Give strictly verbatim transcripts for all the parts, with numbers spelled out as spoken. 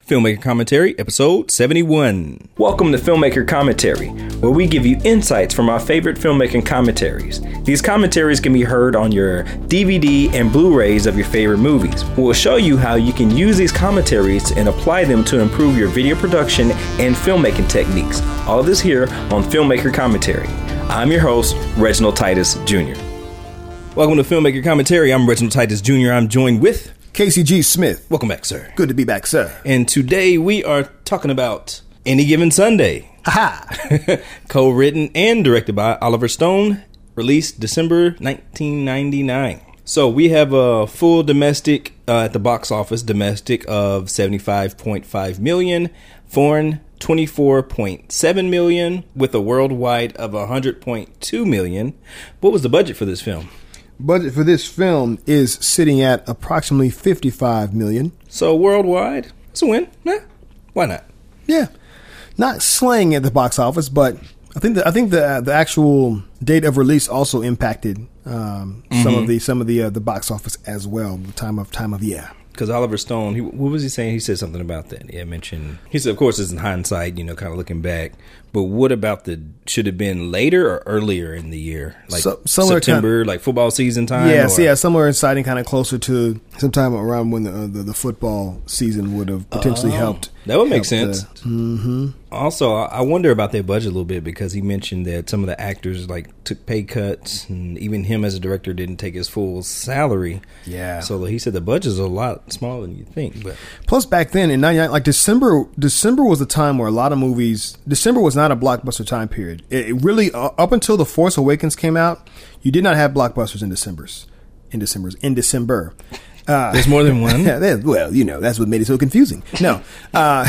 Filmmaker Commentary, episode seventy-one. Welcome to Filmmaker Commentary, where we give you insights from our favorite filmmaking commentaries. These commentaries can be heard on your D V D and Blu-rays of your favorite movies. We'll show you how you can use these commentaries and apply them to improve your video production and filmmaking techniques. All of this here on Filmmaker Commentary. I'm your host, Reginald Titus Junior Welcome to Filmmaker Commentary. I'm Reginald Titus Junior I'm joined with Casey G. Smith. Welcome back, sir. Good to be back, sir. And today we are talking about Any Given Sunday. Aha! Co-written and directed by Oliver Stone, released December nineteen ninety-nine. So we have a full domestic uh, at the box office, domestic of seventy-five point five million, foreign twenty-four point seven million, with a worldwide of one hundred point two million. What was the budget for this film? Budget for this film is sitting at approximately fifty-five million. So worldwide, it's a win. Eh, why not? Yeah, not slaying at the box office, but I think the I think the the actual date of release also impacted um, mm-hmm. some of the some of the uh, the box office as well. The time of time of year. Because Oliver Stone, he, what was he saying? He said something about that. Yeah, mentioned. He said, of course, it's in hindsight, you know, kind of looking back. But what about the? Should have been later or earlier in the year, like so, September, kind of, like football season time. Yeah, or? so yeah, somewhere inciting kind of closer to sometime around when the uh, the, the football season would have potentially oh, helped. That would make sense. The, mm-hmm. Also, I wonder about their budget a little bit because he mentioned that some of the actors like took pay cuts, and even him as a director didn't take his full salary. Yeah. So he said the budget's a lot smaller than you think. But plus, back then in ninety-nine, like December, December was the time where a lot of movies. December was not a blockbuster time period. It, it really uh, up until The Force Awakens came out, you did not have blockbusters in December's. In December's in December. Uh, There's more than one? Well, you know, that's what made it so confusing. No. Uh,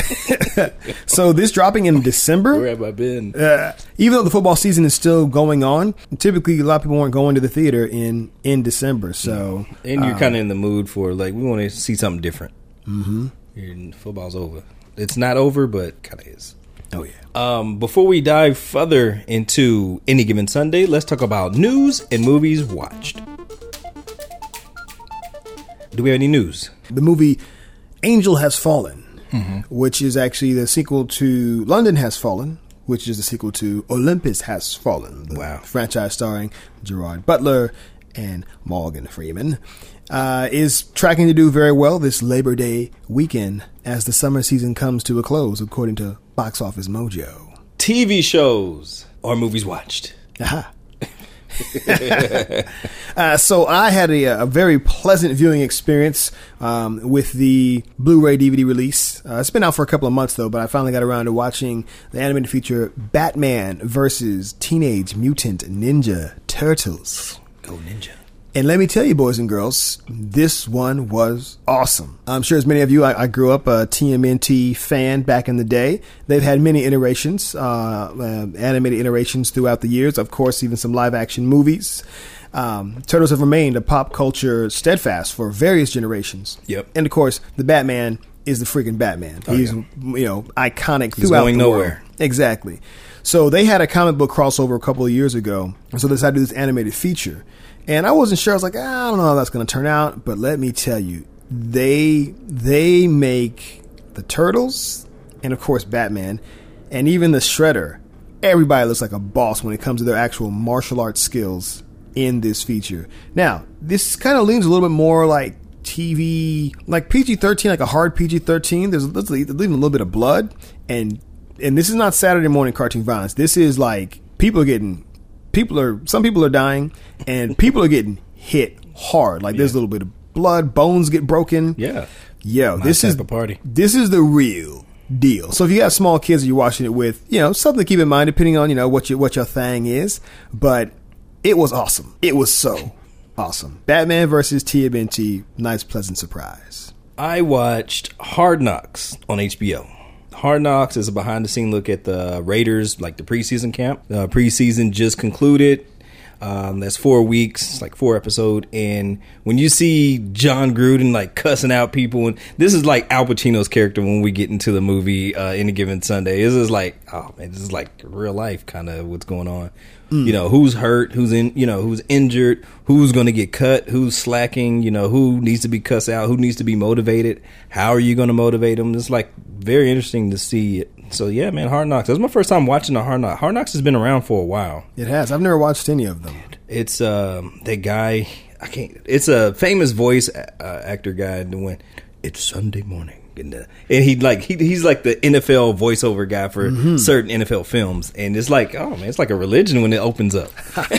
so this dropping in December. Where have I been? Uh, even though the football season is still going on, typically a lot of people weren't going to the theater in, in December. So, and you're um, kind of in the mood for, like, we want to see something different. Mm-hmm. Football's over. It's not over, but kind of is. Oh, yeah. Um, before we dive further into Any Given Sunday, let's talk about news and movies watched. Do we have any news? The movie Angel Has Fallen, mm-hmm. which is actually the sequel to London Has Fallen, which is the sequel to Olympus Has Fallen. The wow. franchise starring Gerard Butler and Morgan Freeman, uh, is tracking to do very well this Labor Day weekend as the summer season comes to a close, according to Box Office Mojo. T V shows or movies watched. Aha. uh, so I had a, a very pleasant viewing experience um, with the Blu-ray D V D release. Uh, it's been out for a couple of months, though, but I finally got around to watching the animated feature Batman versus Teenage Mutant Ninja Turtles. Go Ninja. And let me tell you, boys and girls, this one was awesome. I'm sure as many of you, I, I grew up a T M N T fan back in the day. They've had many iterations, uh, uh, animated iterations throughout the years. Of course, even some live action movies. Um, Turtles have remained a pop culture steadfast for various generations. Yep. And of course, the Batman is the freaking Batman. Oh, He's, yeah. you know, iconic He's throughout going the nowhere. world. Exactly. So they had a comic book crossover a couple of years ago. So they decided to do this animated feature. And I wasn't sure. I was like, I don't know how that's going to turn out. But let me tell you, they they make the Turtles and, of course, Batman and even the Shredder. Everybody looks like a boss when it comes to their actual martial arts skills in this feature. Now, this kind of leans a little bit more like T V, like P G thirteen, like a hard P G thirteen. There's, there's even a little bit of blood. And, and this is not Saturday morning cartoon violence. This is like people are getting... People are, some people are dying, and people are getting hit hard. Like, yeah. There's a little bit of blood, bones get broken. Yeah. Yo, My this is a party. This is the real deal. So if you got small kids that you're watching it with, you know, something to keep in mind, depending on, you know, what your, what your thing is. But it was awesome. It was so awesome. Batman versus T M N T, nice, pleasant surprise. I watched Hard Knocks on H B O. Hard Knocks is a behind-the-scene look at the Raiders, like the preseason camp. Uh, preseason just concluded. Um, that's four weeks, like four episode. And when you see John Gruden like cussing out people, and this is like Al Pacino's character when we get into the movie uh, Any Given Sunday. This is like, oh man, this is like real life kind of what's going on. Mm. You know, who's hurt, who's in, you know, who's injured, who's going to get cut, who's slacking, you know, who needs to be cussed out, who needs to be motivated. How are you going to motivate them? It's like very interesting to see it. So yeah, man, Hard Knocks. That was my first time watching the Hard Knocks. Hard Knocks has been around for a while. It has. I've never watched any of them. It's um that guy. I can't. It's a famous voice uh, actor guy doing. It's Sunday morning. And, uh, and he like he, he's like the N F L voiceover guy for mm-hmm. certain N F L films, and it's like, oh man, it's like a religion when it opens up.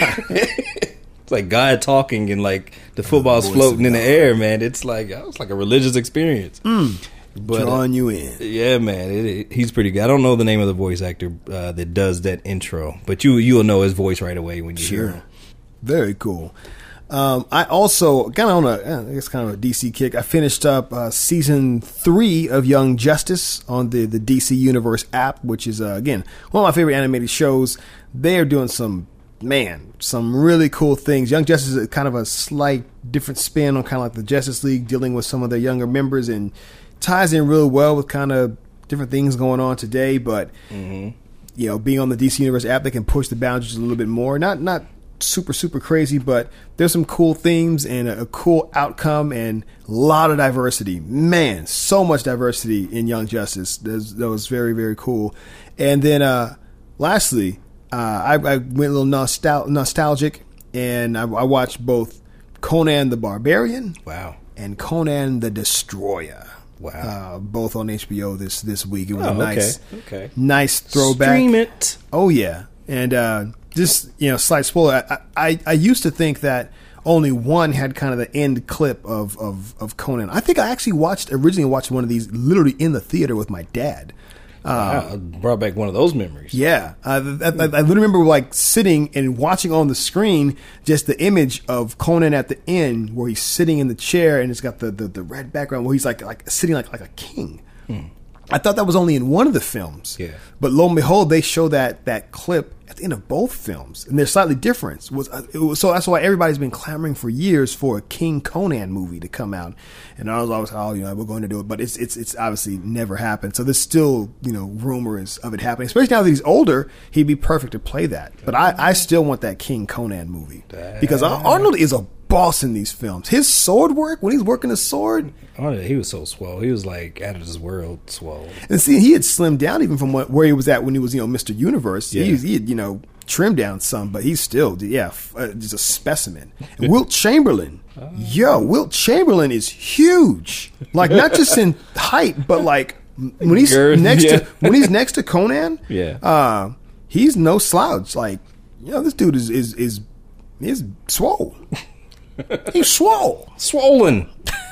It's like God talking and like the football's the floating in the air, man. It's like oh, it's like a religious experience. Mm. But, drawing uh, you in, yeah, man. It, it, he's pretty good. I don't know the name of the voice actor uh, that does that intro, but you you'll know his voice right away when you sure. hear him. Very cool. Um, I also kind of on a, I guess kind of a D C kick. I finished up uh, season three of Young Justice on the, the D C Universe app, which is, uh, again, one of my favorite animated shows. They are doing some, man, some really cool things. Young Justice is kind of a slight different spin on kind of like the Justice League, dealing with some of their younger members, and ties in real well with kind of different things going on today. But, mm-hmm. you know, being on the D C Universe app, they can push the boundaries a little bit more. Not, not, super super crazy, but there's some cool themes and a, a cool outcome and a lot of diversity. Man, so much diversity in Young Justice. There's, that was very very cool. And then uh lastly, uh I, I went a little nostal- nostalgic and I, I watched both Conan the Barbarian, wow, and Conan the Destroyer. Wow. Uh, both on H B O this this week. It was oh, a nice okay. Okay. nice throwback. Stream it. Oh yeah. And uh just, you know, slight spoiler, I, I, I used to think that only one had kind of the end clip of, of, of Conan. I think I actually watched, originally watched one of these literally in the theater with my dad. Uh, wow, brought back one of those memories. Yeah. Uh, I, I, I literally remember like sitting and watching on the screen just the image of Conan at the end where he's sitting in the chair and it's got the, the, the red background where he's like, like sitting like, like a king. Hmm. I thought that was only in one of the films. Yeah. But lo and behold, they show that that clip at the end of both films, and they're slightly different. It was, it was, so that's why everybody's been clamoring for years for a King Conan movie to come out. And I was always, oh, you know, we're going to do it, but it's it's it's obviously never happened. So there's still, you know, rumors of it happening. Especially now that he's older, he'd be perfect to play that. But I, I still want that King Conan movie because Arnold is a boss in these films. His sword work, when he's working the sword, oh, he was so swole. He was like out of this world swole. And see, he had slimmed down even from what, where he was at when he was, you know, Mister Universe. Yeah. He, he had, you know, trimmed down some, but he's still, yeah, uh, just a specimen. And Wilt Chamberlain, oh. yo, Wilt Chamberlain is huge. Like not just in height, but like when he's Girth, next yeah. to when he's next to Conan, yeah, uh, he's no slouch. Like, you know, this dude is is is is swole. He's swole. Swollen.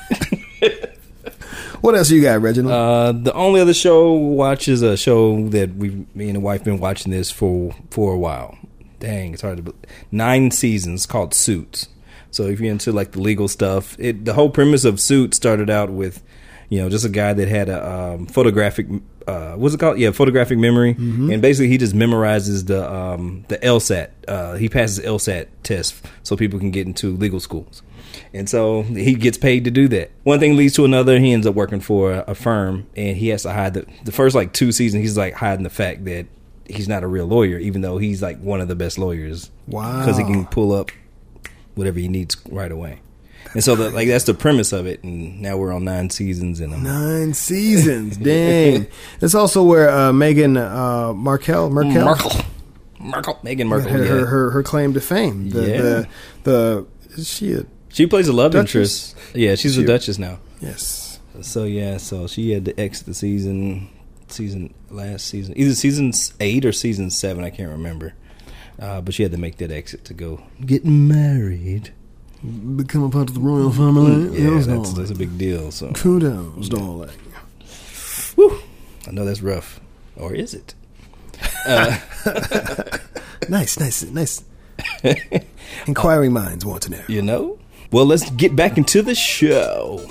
What else you got, Reginald? Uh, the only other show watch is a show that we, me and the wife, been watching this for for a while. Dang, it's hard to believe. Nine seasons, called Suits. So if you're into like the legal stuff, it the whole premise of Suits started out with, you know, just a guy that had a um, photographic, uh, what's it called? Yeah, photographic memory, mm-hmm. and basically he just memorizes the um, the LSAT. Uh, he passes the LSAT test so people can get into legal schools. And so he gets paid to do that. One thing leads to another. He ends up working for a, a firm, and he has to hide the, the first like two seasons. He's like hiding the fact that he's not a real lawyer, even though he's like one of the best lawyers. Wow! Because he can pull up whatever he needs right away. And so the, like that's the premise of it. And now we're on nine seasons, and I'm nine seasons. Dang! That's also where uh, Meghan uh, Markle, Markle, Markle, Markle, Meghan Markle, her, yeah. her, her her claim to fame. The, yeah. The, the is she a She plays a love Duchess? interest. Yeah, she's she, a Duchess now. Yes. So yeah, so she had to exit the season, season last season, either season eight or season seven. I can't remember. Uh, but she had to make that exit to go get married, become a part of the royal family. Yeah, that's, that's, that's a big deal. So kudos, darling. Woo! I know that's rough, or is it? Uh, nice, nice, nice. Inquiring uh, minds want to know. You know? Well, let's get back into the show.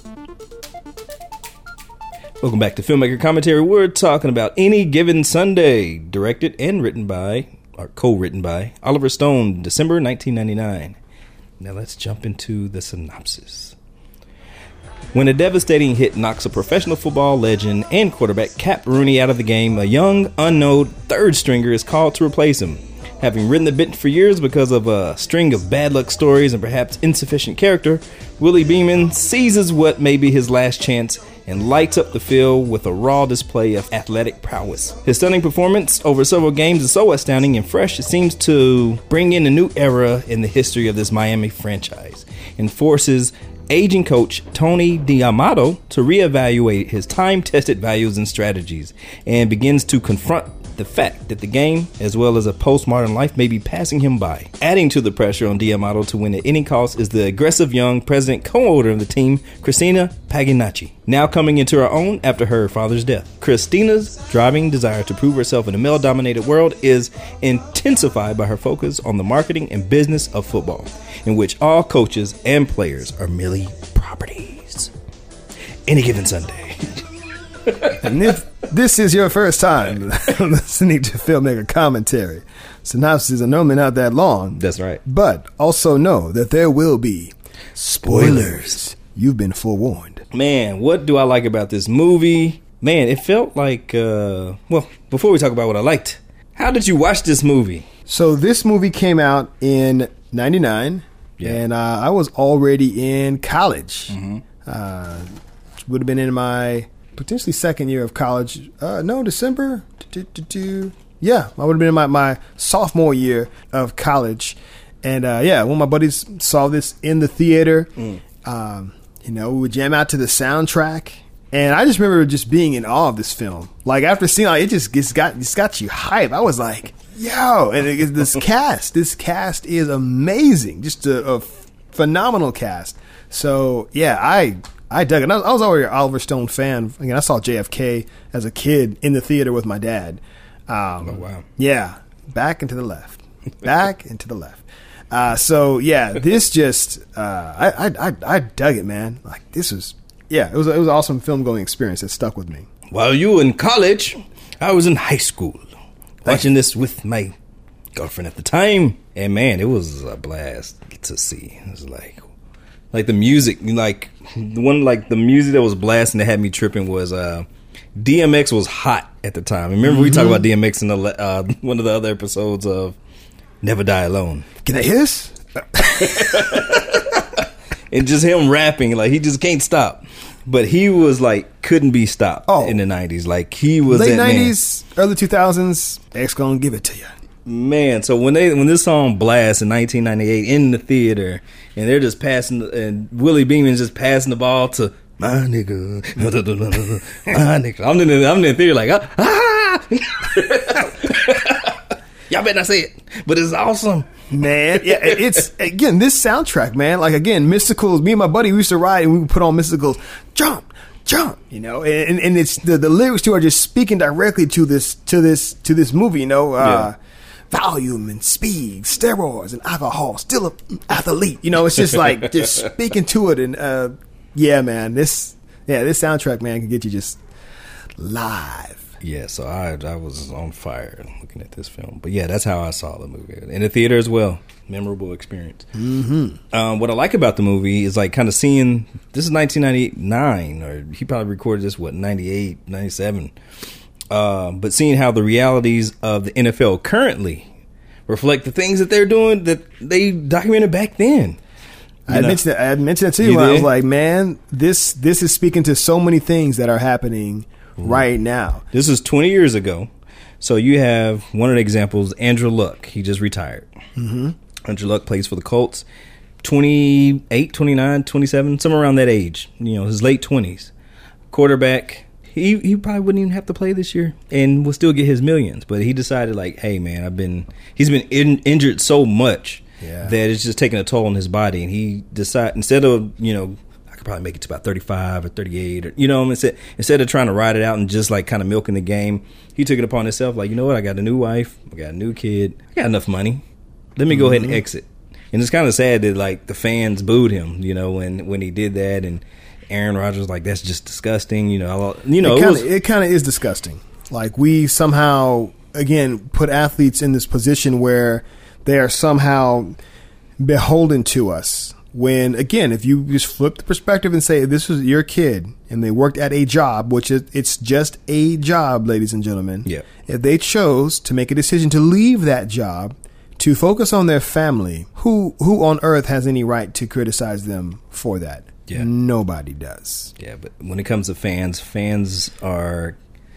Welcome back to Filmmaker Commentary. We're talking about Any Given Sunday, directed and written by or co-written by Oliver Stone, December nineteen ninety-nine. Now let's jump into the synopsis. When a devastating hit knocks a professional football legend and quarterback Cap Rooney out of the game, a young, unknown third stringer is called to replace him. Having ridden the bench for years because of a string of bad luck stories and perhaps insufficient character, Willie Beeman seizes what may be his last chance and lights up the field with a raw display of athletic prowess. His stunning performance over several games is so astounding and fresh, it seems to bring in a new era in the history of this Miami franchise and forces aging coach Tony D'Amato to reevaluate his time-tested values and strategies and begins to confront the fact that the game, as well as a postmodern life, may be passing him by. Adding to the pressure on D'Amato to win at any cost is the aggressive young president co-owner of the team, Christina Paginacci, now coming into her own after her father's death. Christina's driving desire to prove herself in a male-dominated world is intensified by her focus on the marketing and business of football, in which all coaches and players are merely properties. Any given Sunday. And if this is your first time listening to Filmmaker Commentary, synopses are normally not that long. That's right. But also know that there will be spoilers. You've been forewarned. Man, what do I like about this movie? Man, it felt like, uh, well, before we talk about what I liked, how did you watch this movie? So this movie came out in ninety-nine, yeah. and uh, I was already in college. Mm-hmm. Uh, would have been in my potentially second year of college. Uh, no, December. Yeah, I would have been in my, my sophomore year of college. And uh, yeah, one of my buddies saw this in the theater. Mm. Um, you know, we would jam out to the soundtrack. And I just remember just being in awe of this film. Like after seeing like, it just gets got just got you hype. I was like, yo, and it, this cast, this cast is amazing. Just a, a phenomenal cast. So yeah, I I dug it. I was already an Oliver Stone fan. Again, I saw J F K as a kid in the theater with my dad. Um, oh, wow. Yeah. Back and to the left. Back and to the left. Uh, so, yeah, this just, uh, I, I, I, I dug it, man. Like, this was, yeah, it was, it was an awesome film going experience that stuck with me. While you were in college, I was in high school watching this with my girlfriend at the time. And, man, it was a blast to see. It was like, like the music, like the one, like the music that was blasting that had me tripping was uh, D M X was hot at the time. Remember mm-hmm. we talked about D M X in the uh, one of the other episodes of Never Die Alone. Can I hiss? And just him rapping, like he just can't stop. But he was like couldn't be stopped oh. in the nineties. Like he was late nineties, early two thousands. X gonna give it to you. Man, so when they when this song blasts in nineteen ninety-eight in the theater, and they're just passing, and Willie Beeman's just passing the ball to my nigga, my nigga. I'm in the, I'm in the theater like, ah, y'all better not say it, but it's awesome, man. Yeah, it's again this soundtrack, man. Like again, Mysticals. Me and my buddy we used to ride, and we would put on Mysticals, jump. Jump, you know, and and it's the, the lyrics too are just speaking directly to this to this to this movie, you know. Uh, yeah. Volume and speed, steroids and alcohol, still an athlete. You know, it's just like just speaking to it. And uh, yeah, man, this yeah this soundtrack, man, can get you just live. Yeah, so I I was on fire looking at this film. But yeah, that's how I saw the movie in the theater as well. Memorable experience. Mm-hmm. Um, what I like about the movie is like kind of seeing this is nineteen ninety-nine, or he probably recorded this what ninety-eight, ninety-seven. Uh, but seeing how the realities of the N F L currently reflect the things that they're doing that they documented back then. I mentioned, that, I mentioned that to you, you when did? I was like, man, this this is speaking to so many things that are happening Ooh. right now. This is twenty years ago. So you have one of the examples, Andrew Luck. He just retired. Mm-hmm. Andrew Luck plays for the Colts. twenty-eight, twenty-nine, twenty-seven, somewhere around that age. You know, his late twenties. Quarterback. He he probably wouldn't even have to play this year and will still get his millions. But he decided like, hey, man, I've been he's been in, injured so much yeah. that it's just taking a toll on his body. And he decided instead of, you know, I could probably make it to about thirty-five or thirty-eight or, you know, instead, instead of trying to ride it out and just like kind of milking the game, he took it upon himself like, you know what? I got a new wife. I got a new kid. I got enough money. Let me mm-hmm. go ahead and exit. And it's kind of sad that like the fans booed him, you know, when, when he did that. And Aaron Rodgers like that's just disgusting, you know. You know, it kind of it kind of is disgusting. Like we somehow again, put athletes in this position where they are somehow beholden to us. When, again, if you just flip the perspective and say this was your kid and they worked at a job, which is, it's just a job, ladies and gentlemen. Yeah. If they chose to make a decision to leave that job to focus on their family, who who on earth has any right to criticize them for that? Yeah. Nobody does. Yeah, but when it comes to fans, fans are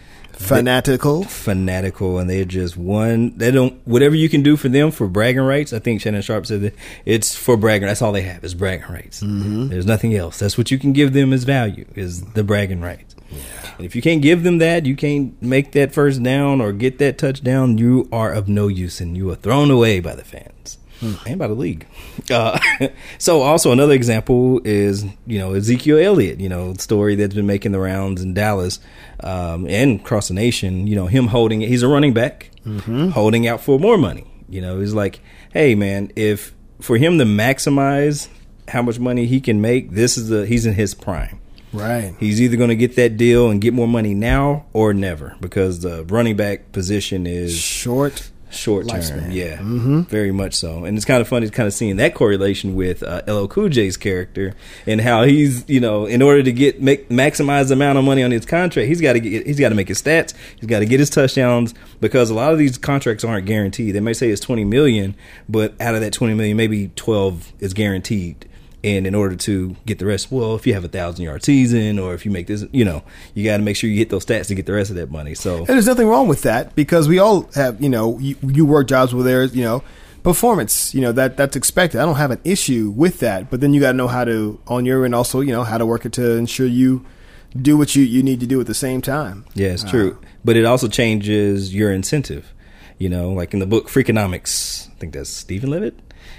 Fanatical. fanatical, and they're just one. They don't whatever you can do for them for bragging rights. I think Shannon Sharp said that it's for bragging. That's all they have is bragging rights. Mm-hmm. There's nothing else. That's what you can give them as value is the bragging rights. Yeah. And if you can't give them that, you can't make that first down or get that touchdown. You are of no use, and you are thrown away by the fans. And by the league. Uh, so also another example is, you know, Ezekiel Elliott, you know, story that's been making the rounds in Dallas um, and across the nation, you know, him holding, he's a running back, mm-hmm. holding out for more money. You know, he's like, hey, man, if for him to maximize how much money he can make, this is the, he's in his prime. Right. He's either going to get that deal and get more money now or never because the running back position is short. Short term, lifespan. yeah, mm-hmm. very much so. And it's kind of funny kind of seeing that correlation with uh, L L Cool J's character and how he's, you know, in order to get make maximize the amount of money on his contract, he's got to get he's got to make his stats, he's got to get his touchdowns because a lot of these contracts aren't guaranteed. They may say it's twenty million, but out of that twenty million, maybe twelve is guaranteed. And in order to get the rest, well, if you have a thousand yard season or if you make this, you know, you got to make sure you hit those stats to get the rest of that money. So, and there's nothing wrong with that because we all have, you know, you, you work jobs where there's, you know, performance, you know, that that's expected. I don't have an issue with that, but then you got to know how to, on your end also, you know, how to work it to ensure you do what you, you need to do at the same time. Yeah, it's true. Uh, but it also changes your incentive, you know, like in the book Freakonomics, I think that's Stephen Levitt.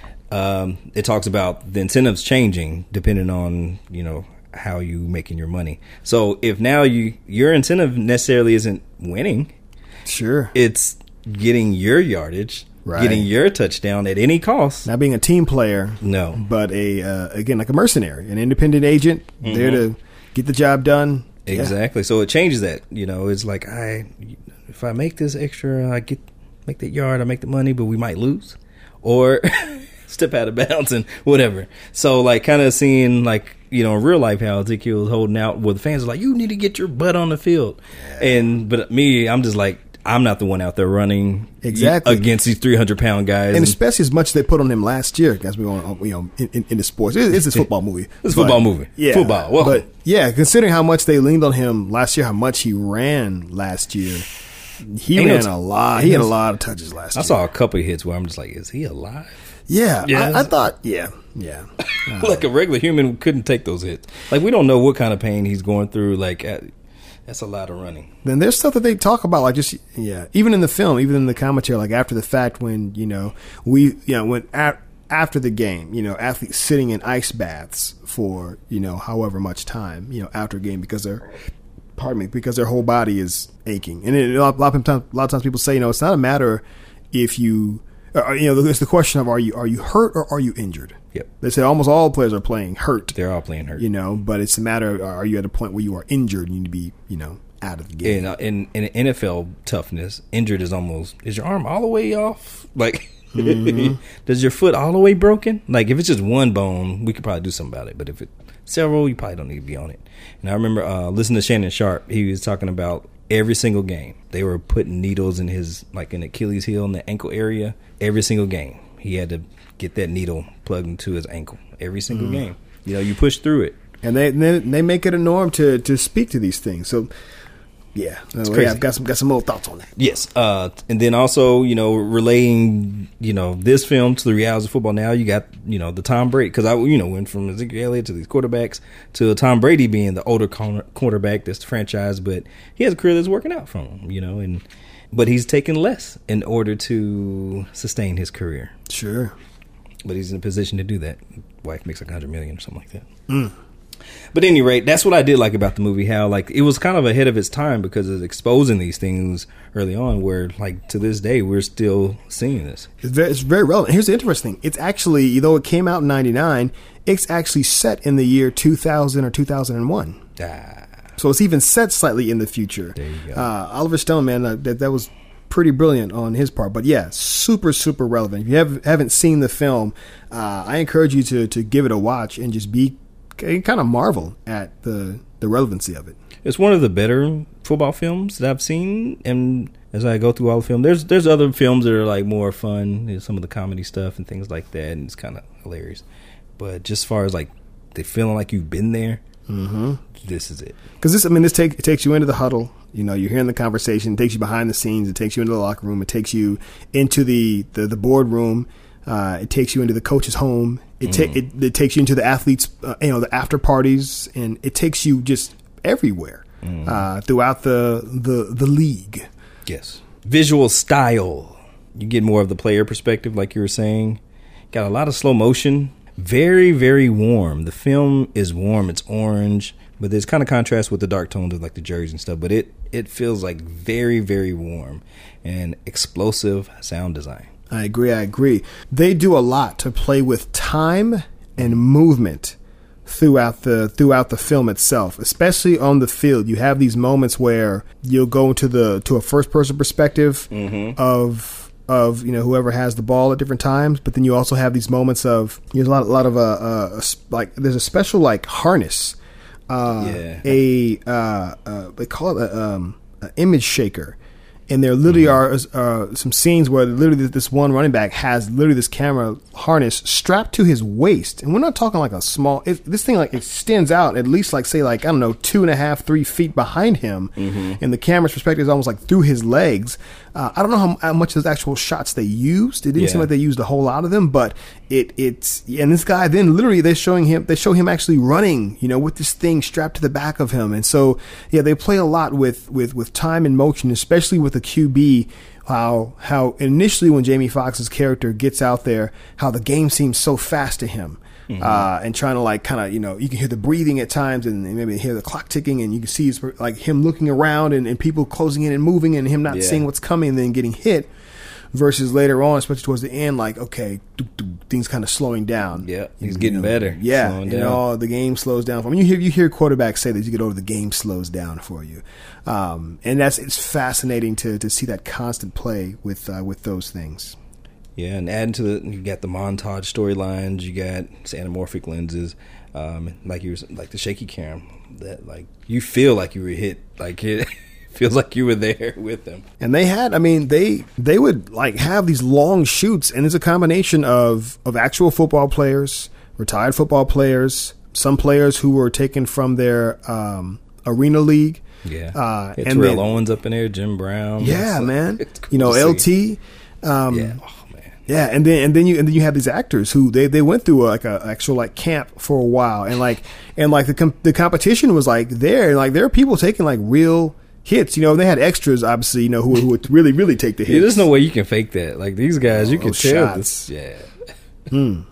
Um, it talks about the incentives changing depending on, you know, how you making your money. So if now you your incentive necessarily isn't winning, sure, it's getting your yardage, right. getting your touchdown at any cost. Not being a team player, no, but a uh, again like a mercenary, an independent agent mm-hmm. there to get the job done. Exactly. Yeah. So it changes that. You know, it's like I if I make this extra, I get make that yard, I make the money, but we might lose, or step out of bounds and whatever. So like kind of seeing like, you know, in real life how Ezekiel was holding out where the fans are like, you need to get your butt on the field. Yeah. And but me, I'm just like, I'm not the one out there running exactly against these three hundred pound guys. And, and especially as much as they put on him last year, as we on, you know, in, in, in the sports. It, it's a football movie. It's a football movie. Yeah. Football. Welcome. But yeah, considering how much they leaned on him last year, how much he ran last year, he Ain't ran no t- a lot. He had a lot of touches last I year. I saw a couple of hits where I'm just like, is he alive? Yeah, yeah. I, I thought, yeah, yeah. Uh, like a regular human couldn't take those hits. Like we don't know what kind of pain he's going through. Like uh, that's a lot of running. Then there's stuff that they talk about, like just yeah, even in the film, even in the commentary, like after the fact, when you know we, you know, when a- after the game, you know, athletes sitting in ice baths for you know however much time, you know, after a game because they're, pardon me, because their whole body is aching. And it, a lot, a lot of times, a lot of times people say, you know, it's not a matter if you. Uh, you know, it's the question of are you are you hurt or are you injured? Yep. They say almost all players are playing hurt. They're all playing hurt. You know, but it's a matter of are you at a point where you are injured and you need to be, you know, out of the game. In, uh, in, in N F L toughness, injured is almost, is your arm all the way off? Like, mm-hmm. Does your foot all the way broken? Like, if it's just one bone, we could probably do something about it. But if it's several, you probably don't need to be on it. And I remember uh, listening to Shannon Sharp. He was talking about every single game. They were putting needles in his, like, in Achilles heel in the ankle area. Every single game, he had to get that needle plugged into his ankle. Every single mm. game, you know, you push through it, and they they make it a norm to to speak to these things. So, yeah, it's crazy. I've got some got some more thoughts on that. Yes, uh, and then also, you know, relaying, you know, this film to the realities of football. Now you got, you know, the Tom Brady, because I, you know, went from Ezekiel Elliott to these quarterbacks to Tom Brady being the older corner, quarterback that's the franchise, but he has a career that's working out for him, you know, and. But he's taken less in order to sustain his career. Sure. But he's in a position to do that. Wife makes like a hundred million or something like that. Mm. But at any rate, that's what I did like about the movie, how like it was kind of ahead of its time because it's exposing these things early on where like to this day we're still seeing this. It's very, it's very relevant. Here's the interesting thing. It's actually, though it came out in ninety-nine, it's actually set in the year two thousand or two thousand one. Ah. So it's even set slightly in the future. There you go. Uh, Oliver Stone, man, uh, that, that was pretty brilliant on his part. But yeah, super, super relevant. If you have, haven't seen the film, uh, I encourage you to, to give it a watch and just be kind of marvel at the, the relevancy of it. It's one of the better football films that I've seen. And as I go through all the film, there's there's other films that are like more fun, you know, some of the comedy stuff and things like that, and it's kind of hilarious. But just as far as like they feeling like you've been there, mm-hmm. this is it. Because this, I mean, this take it takes you into the huddle. You know, you're hearing the conversation. It takes you behind the scenes. It takes you into the locker room. It takes you into the the, the boardroom. Uh, it takes you into the coach's home. It, ta- mm. it it takes you into the athletes, uh, you know, the after parties, and it takes you just everywhere mm. uh, throughout the, the the league. Yes, visual style. You get more of the player perspective, like you were saying. Got a lot of slow motion. Very, very warm. The film is warm. It's orange, but there's kind of contrast with the dark tones of like the jerseys and stuff. But it it feels like very, very warm and explosive sound design. I agree. I agree. They do a lot to play with time and movement throughout the throughout the film itself, especially on the field. You have these moments where you'll go into the to a first person perspective mm-hmm. of of you know whoever has the ball at different times, but then you also have these moments of there's a lot a lot of uh, uh like there's a special like harness, uh, yeah. a uh, uh they call it a, um, an image shaker. And there literally mm-hmm. are uh, some scenes where literally this one running back has literally this camera harness strapped to his waist. And we're not talking like a small, it, this thing like extends out at least like say like, I don't know, two and a half, three feet behind him. Mm-hmm. And the camera's perspective is almost like through his legs. Uh, I don't know how, how much of those actual shots they used. It didn't yeah. seem like they used a whole lot of them, but it it's, and this guy then literally they're showing him, they show him actually running, you know, with this thing strapped to the back of him. And so, yeah, they play a lot with, with, with time and motion, especially with the Q B, how how initially when Jamie Foxx's character gets out there, how the game seems so fast to him, mm-hmm. uh, and trying to like kind of you know you can hear the breathing at times and maybe hear the clock ticking and you can see his, like him looking around and, and people closing in and moving and him not yeah. seeing what's coming and then getting hit. Versus later on, especially towards the end, like okay, doo, doo, things kind of slowing down. Yeah, he's getting know, better. Yeah, slowing and all the game slows down. I mean, you hear you hear quarterbacks say that you get over the game slows down for you, um, and that's it's fascinating to to see that constant play with uh, with those things. Yeah, and adding to the, you got the montage storylines, you got anamorphic lenses, um, like you were, like the shaky cam that like you feel like you were hit, like it. Feels like you were there with them. And they had, I mean, they they would like have these long shoots, and it's a combination of, of actual football players, retired football players, some players who were taken from their um, arena league. Yeah. Uh, and Terrell Owens up in there, Jim Brown. Yeah, so, man. Cool you know, L T. Um, yeah. Oh, man. Yeah, and then and then you and then you have these actors who they, they went through a, like a actual like camp for a while, and like and like the com- the competition was like there, like there are people taking like real hits, you know, they had extras, obviously, you know, who, who would really, really take the hits. Yeah, there's no way you can fake that. Like, these guys, you oh, can tell. This, yeah. Hmm.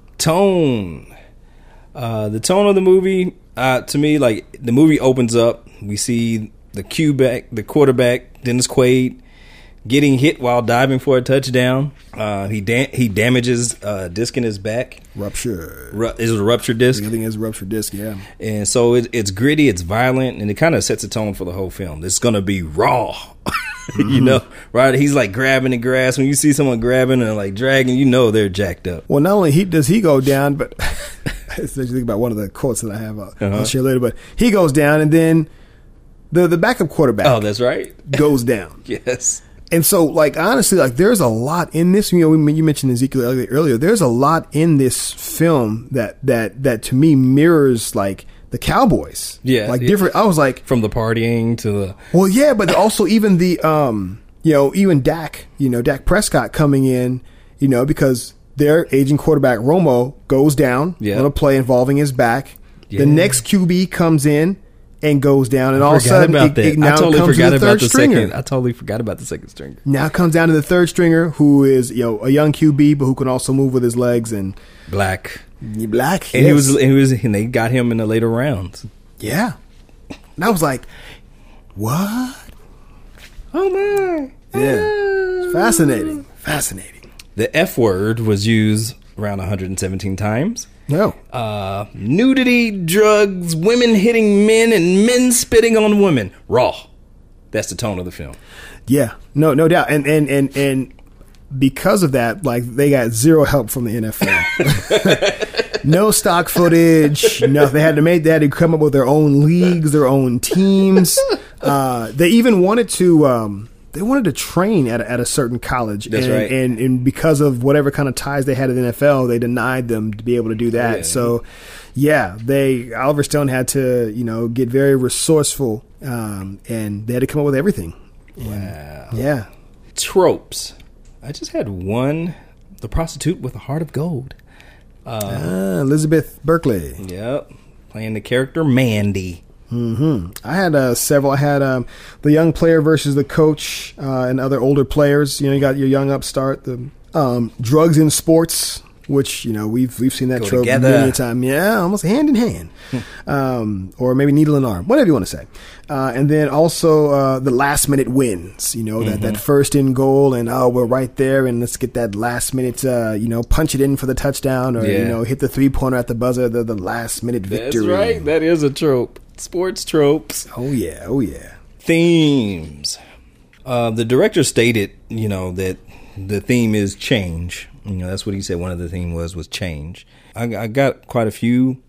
Tone. Uh, the tone of the movie, uh, to me, like, the movie opens up. We see the Q back, the quarterback, Dennis Quaid, getting hit while diving for a touchdown. Uh, he da- he damages uh, a disc in his back. Rupture. Ru- is it a ruptured disc? I think it's a ruptured disc, yeah. And so it, it's gritty, it's violent, and it kind of sets a tone for the whole film. It's going to be raw. Mm-hmm. You know, right? He's like grabbing the grass. When you see someone grabbing and like dragging, you know they're jacked up. Well, not only he does he go down, but I think about one of the quotes that I have. I'll, uh-huh. I'll share later. But he goes down, and then the the backup quarterback. Oh, that's right. Goes down. Yes. And so, like, honestly, like, there's a lot in this. You know, you mentioned Ezekiel earlier. There's a lot in this film that that that to me mirrors like the Cowboys. Yeah, like yeah. different. I was like, from the partying to the. Well, yeah, but also even the um, you know, even Dak, you know, Dak Prescott coming in, you know, because their aging quarterback Romo goes down yeah. on a play involving his back. Yeah. The next Q B comes in and goes down, and I all of a sudden, about it, it now I totally comes forgot to the about third the stringer. second. I totally forgot about the second stringer. Now it comes down to the third stringer, who is you know a young Q B, but who can also move with his legs and black, black. And yes. he was, and he was, and they got him in the later rounds. Yeah, and I was like, what? Oh my! Yeah, it's fascinating, fascinating. The F word was used around one hundred seventeen times. No. Uh, nudity, drugs, women hitting men, and men spitting on women. Raw. that's the tone of the film. Yeah, no, no doubt, and and and and because of that, like they got zero help from the N F L. No stock footage. No, they had to make they had to come up with their own leagues, their own teams. Uh, they even wanted to. Um, They wanted to train at a, at a certain college, That's and, right. and and because of whatever kind of ties they had to the N F L, they denied them to be able to do that. Yeah. So, yeah, they Oliver Stone had to you know get very resourceful, um, and they had to come up with everything. Wow. Yeah, Tropes. I just had one. The prostitute with a heart of gold. Um, ah, Elizabeth Berkley. Yep. Playing the character Mandy. Hmm. I had uh, several. I had um, the young player versus the coach uh, and other older players. You know, you got your young upstart, the um, drugs in sports, which you know we've we've seen that Go trope together. many a time. Yeah, almost hand in hand, um, or maybe needle and arm, whatever you want to say. Uh, and then also uh, the last minute wins. You know, that, Mm-hmm. that first in goal, and oh, we're right there, and let's get that last minute. Uh, you know, punch it in for the touchdown, or Yeah. you know, hit the three pointer at the buzzer. The, the last minute victory. That's right. That is a trope. Sports tropes. Oh yeah. Oh yeah. Themes. Uh, the director stated, you know, that the theme is change. You know, that's what he said. One of the theme was was change. I, I got quite a few,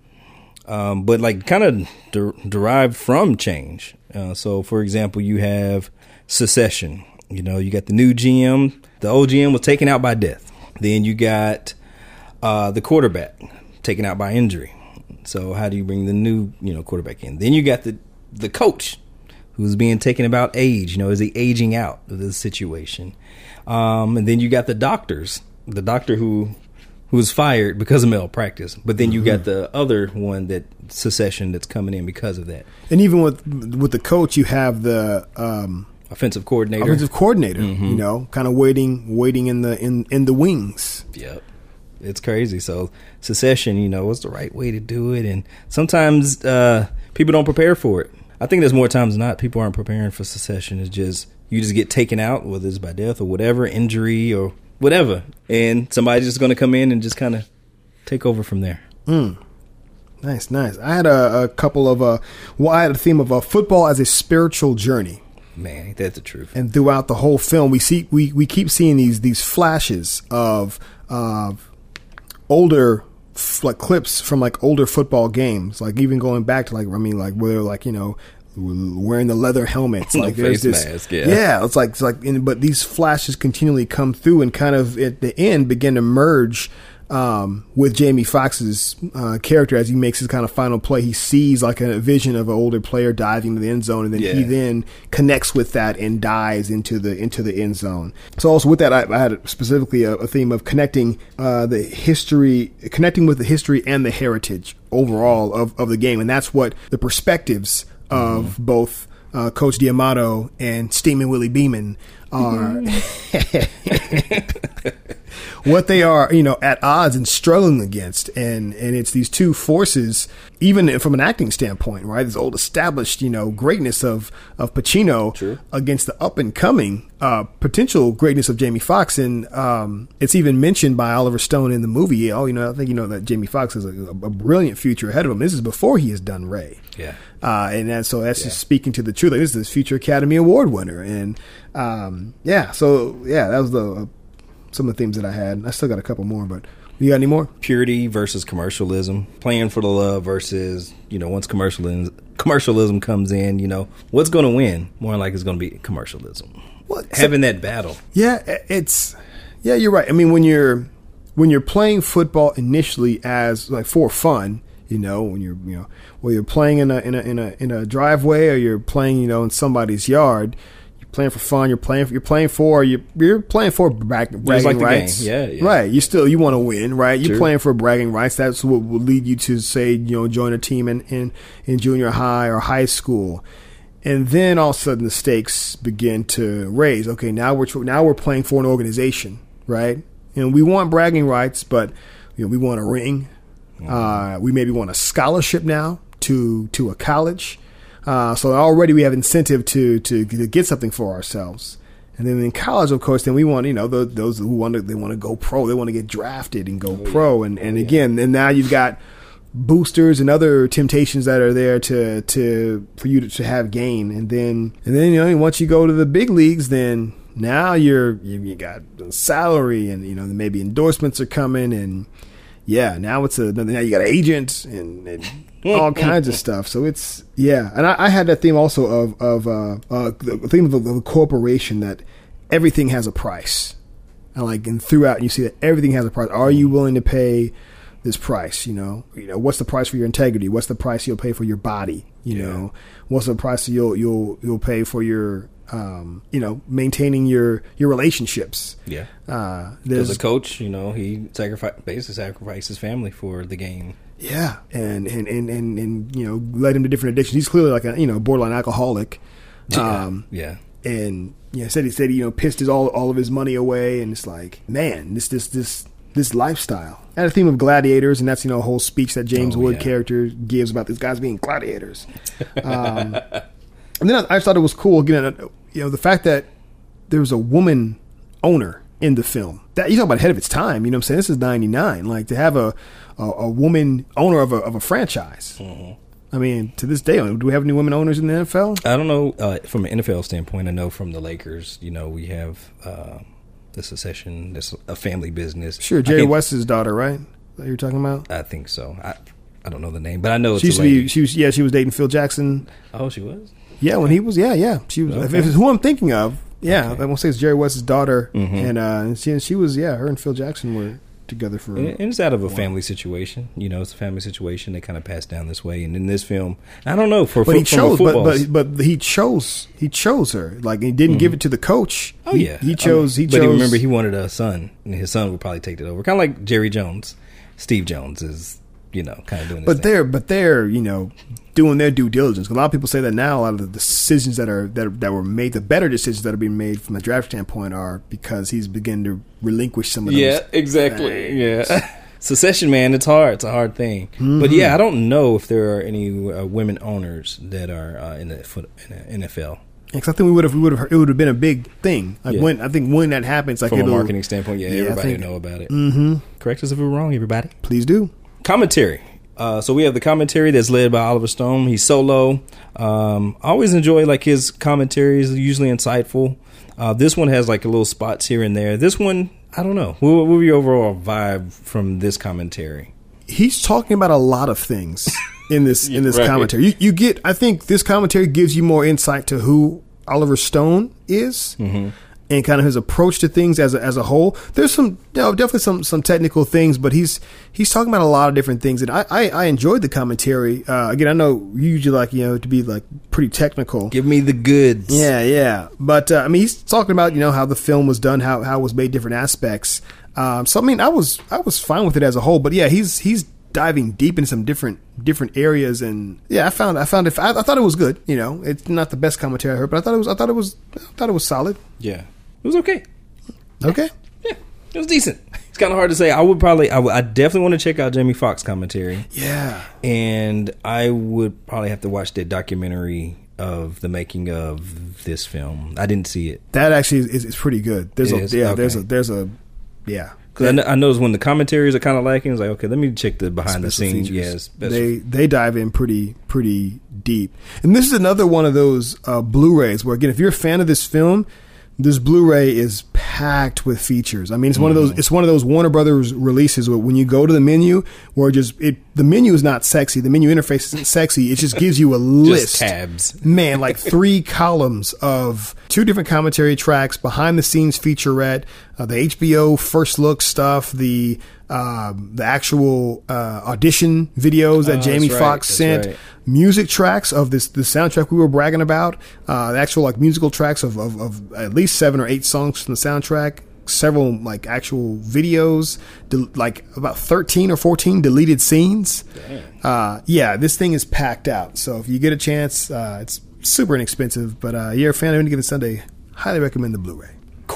um, but like kind of der- derived from change. Uh, so, for example, you have secession. You know, you got the new G M. The old G M was taken out by death. Then you got uh, the quarterback taken out by injury. So how do you bring the new, you know, quarterback in? Then you got the the coach who's being taken about age. You know, is he aging out of this situation? Um, and then you got the doctors, the doctor who who was fired because of malpractice. But then you got the other one, that secession, that's coming in because of that. And even with with the coach, you have the um, Offensive coordinator. offensive coordinator. Mm-hmm. You know, kind of waiting, waiting in the in, in the wings. Yep. It's crazy. So secession, you know, what's the right way to do it? And sometimes uh, people don't prepare for it. I think there's more times than not people aren't preparing for secession. It's just you just get taken out, whether it's by death or whatever, injury or whatever, and somebody's just going to come in and just kind of take over from there. Mm. Nice, nice. I had a, a couple of uh, well, I had a theme of uh, football as a spiritual journey. Man, ain't that the truth? And throughout the whole film, we see we, we keep seeing these these flashes of of older f- like clips from like older football games, like even going back to like I mean like where they're like you know wearing the leather helmets, like The there's face this mask, yeah. yeah it's like it's like and, but these flashes continually come through and kind of at the end begin to merge um, with Jamie Foxx's uh, character as he makes his kind of final play. He sees like a vision of an older player diving into the end zone, and then Yeah. he then connects with that and dives into the into the end zone. So also with that, I, I had specifically a, a theme of connecting uh, the history, connecting with the history and the heritage overall of, of the game, and that's what the perspectives of mm-hmm. both uh, Coach D'Amato and Steamin' Willie Beeman are. What they are, you know, at odds and struggling against, and and it's these two forces, even from an acting standpoint, right? This old established, you know, greatness of of Pacino True. against the up and coming uh, potential greatness of Jamie Foxx, and um, it's even mentioned by Oliver Stone in the movie. Oh, you know, I think you know that Jamie Foxx has a, a brilliant future ahead of him. This is before he has done Ray. Yeah. Uh, and that, so that's Yeah. just speaking to the truth. Like, this is this future Academy Award winner, and um, yeah, so yeah, that was the. Uh, some of the themes that I had. I still got a couple more, but you got any more? Purity versus commercialism, playing for the love versus, you know, once commercialism commercialism comes in, you know, what's going to win? More like it's going to be commercialism. Well, Having that battle. Yeah, it's yeah, you're right. I mean, when you're when you're playing football initially as like for fun, you know, when you're you know, whether you're playing in a in a in a in a driveway or you're playing, you know, in somebody's yard. Playing for fun, you're playing. For, you're playing for. You're, you're playing for brag, bragging like the rights. game. Yeah, yeah. Right. You still you want to win, right? You're True. playing for bragging rights. That's what will lead you to say, you know, join a team in, in in junior high or high school, and then all of a sudden the stakes begin to raise. Okay, now we're now we're playing for an organization, right? And we want bragging rights, but you know we want a ring. Mm-hmm. Uh, we maybe want a scholarship now to to a college. Uh, so already we have incentive to, to to get something for ourselves, and then in college, of course, then we want you know the, those who want to they want to go pro, they want to get drafted and go oh, pro, yeah. and, and oh, again, yeah. and now you've got boosters and other temptations that are there to to for you to, to have gain, and then and then you know once you go to the big leagues, then now you're you, you got salary, and you know maybe endorsements are coming, and yeah, now it's a now you got agents and, and all kinds of stuff. So it's yeah, and I, I had that theme also of of uh, uh, the theme of the, of the corporation, that everything has a price, and like and throughout you see that everything has a price. Are you willing to pay this price? You know, you know what's the price for your integrity? What's the price you'll pay for your body? You yeah. know, what's the price you'll you'll you'll pay for your Um, you know, maintaining your, your relationships. Yeah. Uh, there's a coach, you know, he sacrifice, basically sacrificed his family for the game. Yeah. And, and, and, and, and, you know, led him to different addictions. He's clearly like a, you know, borderline alcoholic. Um, yeah. And, you know, said he said, he, you know, pissed his all, all of his money away. And it's like, man, this, this, this, this lifestyle. I had a theme of gladiators, and that's, you know, a whole speech that James oh, Wood yeah. character gives about these guys being gladiators. Um, and then I, I thought it was cool, again, you know, the fact that there was a woman owner in the film. That you talk about ahead of its time. You know what I'm saying? This is ninety-nine. Like, to have a a, a woman owner of a of a franchise. Mm-hmm. I mean, to this day, do we have any women owners in the N F L? I don't know. Uh, from an N F L standpoint, I know from the Lakers, you know, we have uh, the succession. That's a family business. Sure, Jerry West's daughter, right? That you're talking about? I think so. I I don't know the name, but I know it's she used a to lady. be. She was yeah. She was dating Phil Jackson. Oh, she was. Yeah, when he was, yeah, yeah, she was. Okay. If it's who I'm thinking of, yeah, okay. I won't say it's Jerry West's daughter, mm-hmm. and uh, she, she was, yeah, her and Phil Jackson were together for. And it's out of a family situation, you know. It's a family situation. They kind of passed down this way, and in this film, I don't know for. But fo- he chose, but, but but he chose, he chose her. Like, he didn't mm-hmm. give it to the coach. Oh he, yeah, he chose. I mean, he chose. But remember, he wanted a son, and his son would probably take it over. Kind of like Jerry Jones, Steve Jones is. You know, kind of doing this but thing. they're but they're you know doing their due diligence. A lot of people say that now. A lot of the decisions that are that are, that were made, the better decisions that are being made from a draft standpoint, are because he's beginning to relinquish some of those. Yeah, exactly. Things. Yeah, succession, man, it's hard. It's a hard thing. Mm-hmm. But yeah, I don't know if there are any uh, women owners that are uh, in the foot in the N F L. Because I think we would have, we would have, it would have been a big thing. Like yeah. when I think when that happens, like from a marketing standpoint, yeah, yeah everybody would know about it. Mm-hmm. Correct us if we're wrong, everybody. Please do. Commentary. Uh, so we have the commentary that's led by Oliver Stone. He's solo. Um, I always enjoy like his commentaries, usually insightful. Uh, this one has like a little spots here and there. This one, I don't know. What will be your overall vibe from this commentary? He's talking about a lot of things in this in this right. commentary. You, you get, I think this commentary gives you more insight to who Oliver Stone is. Mm-hmm. And kind of his approach to things as a, as a whole. There's some, you know, definitely some, some technical things, but he's he's talking about a lot of different things. And I, I, I enjoyed the commentary. Uh, again, I know you usually like, you know, to be like pretty technical. Give me the goods. Yeah, yeah. But, uh, I mean, he's talking about, you know, how the film was done, how, how it was made, different aspects. Um, so, I mean, I was I was fine with it as a whole. But, yeah, he's he's diving deep into some different different areas. And, yeah, I found I found it, I, I thought it was good. You know, it's not the best commentary I heard, but I thought it was, I thought it was, I thought it was solid. Yeah. It was okay. Okay. Yeah, it was decent. It's kind of hard to say. I would probably, I, would, I definitely want to check out Jamie Foxx commentary. Yeah. And I would probably have to watch that documentary of the making of this film. I didn't see it. That actually is, is pretty good. There's it a, is? yeah, Okay. there's a, there's a, yeah. Because I, I noticed when the commentaries are kind of lacking, it's like, okay, let me check the behind the Special scenes. features. Yes, they they dive in pretty pretty deep. And this is another one of those uh, Blu-rays where, again, if you're a fan of this film, this Blu-ray is packed with features. I mean, it's one mm. of those. It's one of those Warner Brothers releases where when you go to the menu, where just it, the menu is not sexy. The menu interface isn't sexy. It just gives you a list, just tabs. Man, like three columns of two different commentary tracks, behind the scenes featurette, uh, the H B O first look stuff, the uh, the actual uh, audition videos that oh, Jamie right. Foxx that's sent. Right. Music tracks of this, the soundtrack we were bragging about, uh, the actual like musical tracks of, of, of at least seven or eight songs from the soundtrack, several like actual videos, de- like about thirteen or fourteen deleted scenes. Uh, yeah, this thing is packed out. So if you get a chance, uh, it's super inexpensive, but uh, you're a fan of Any Given Sunday, highly recommend the Blu-ray.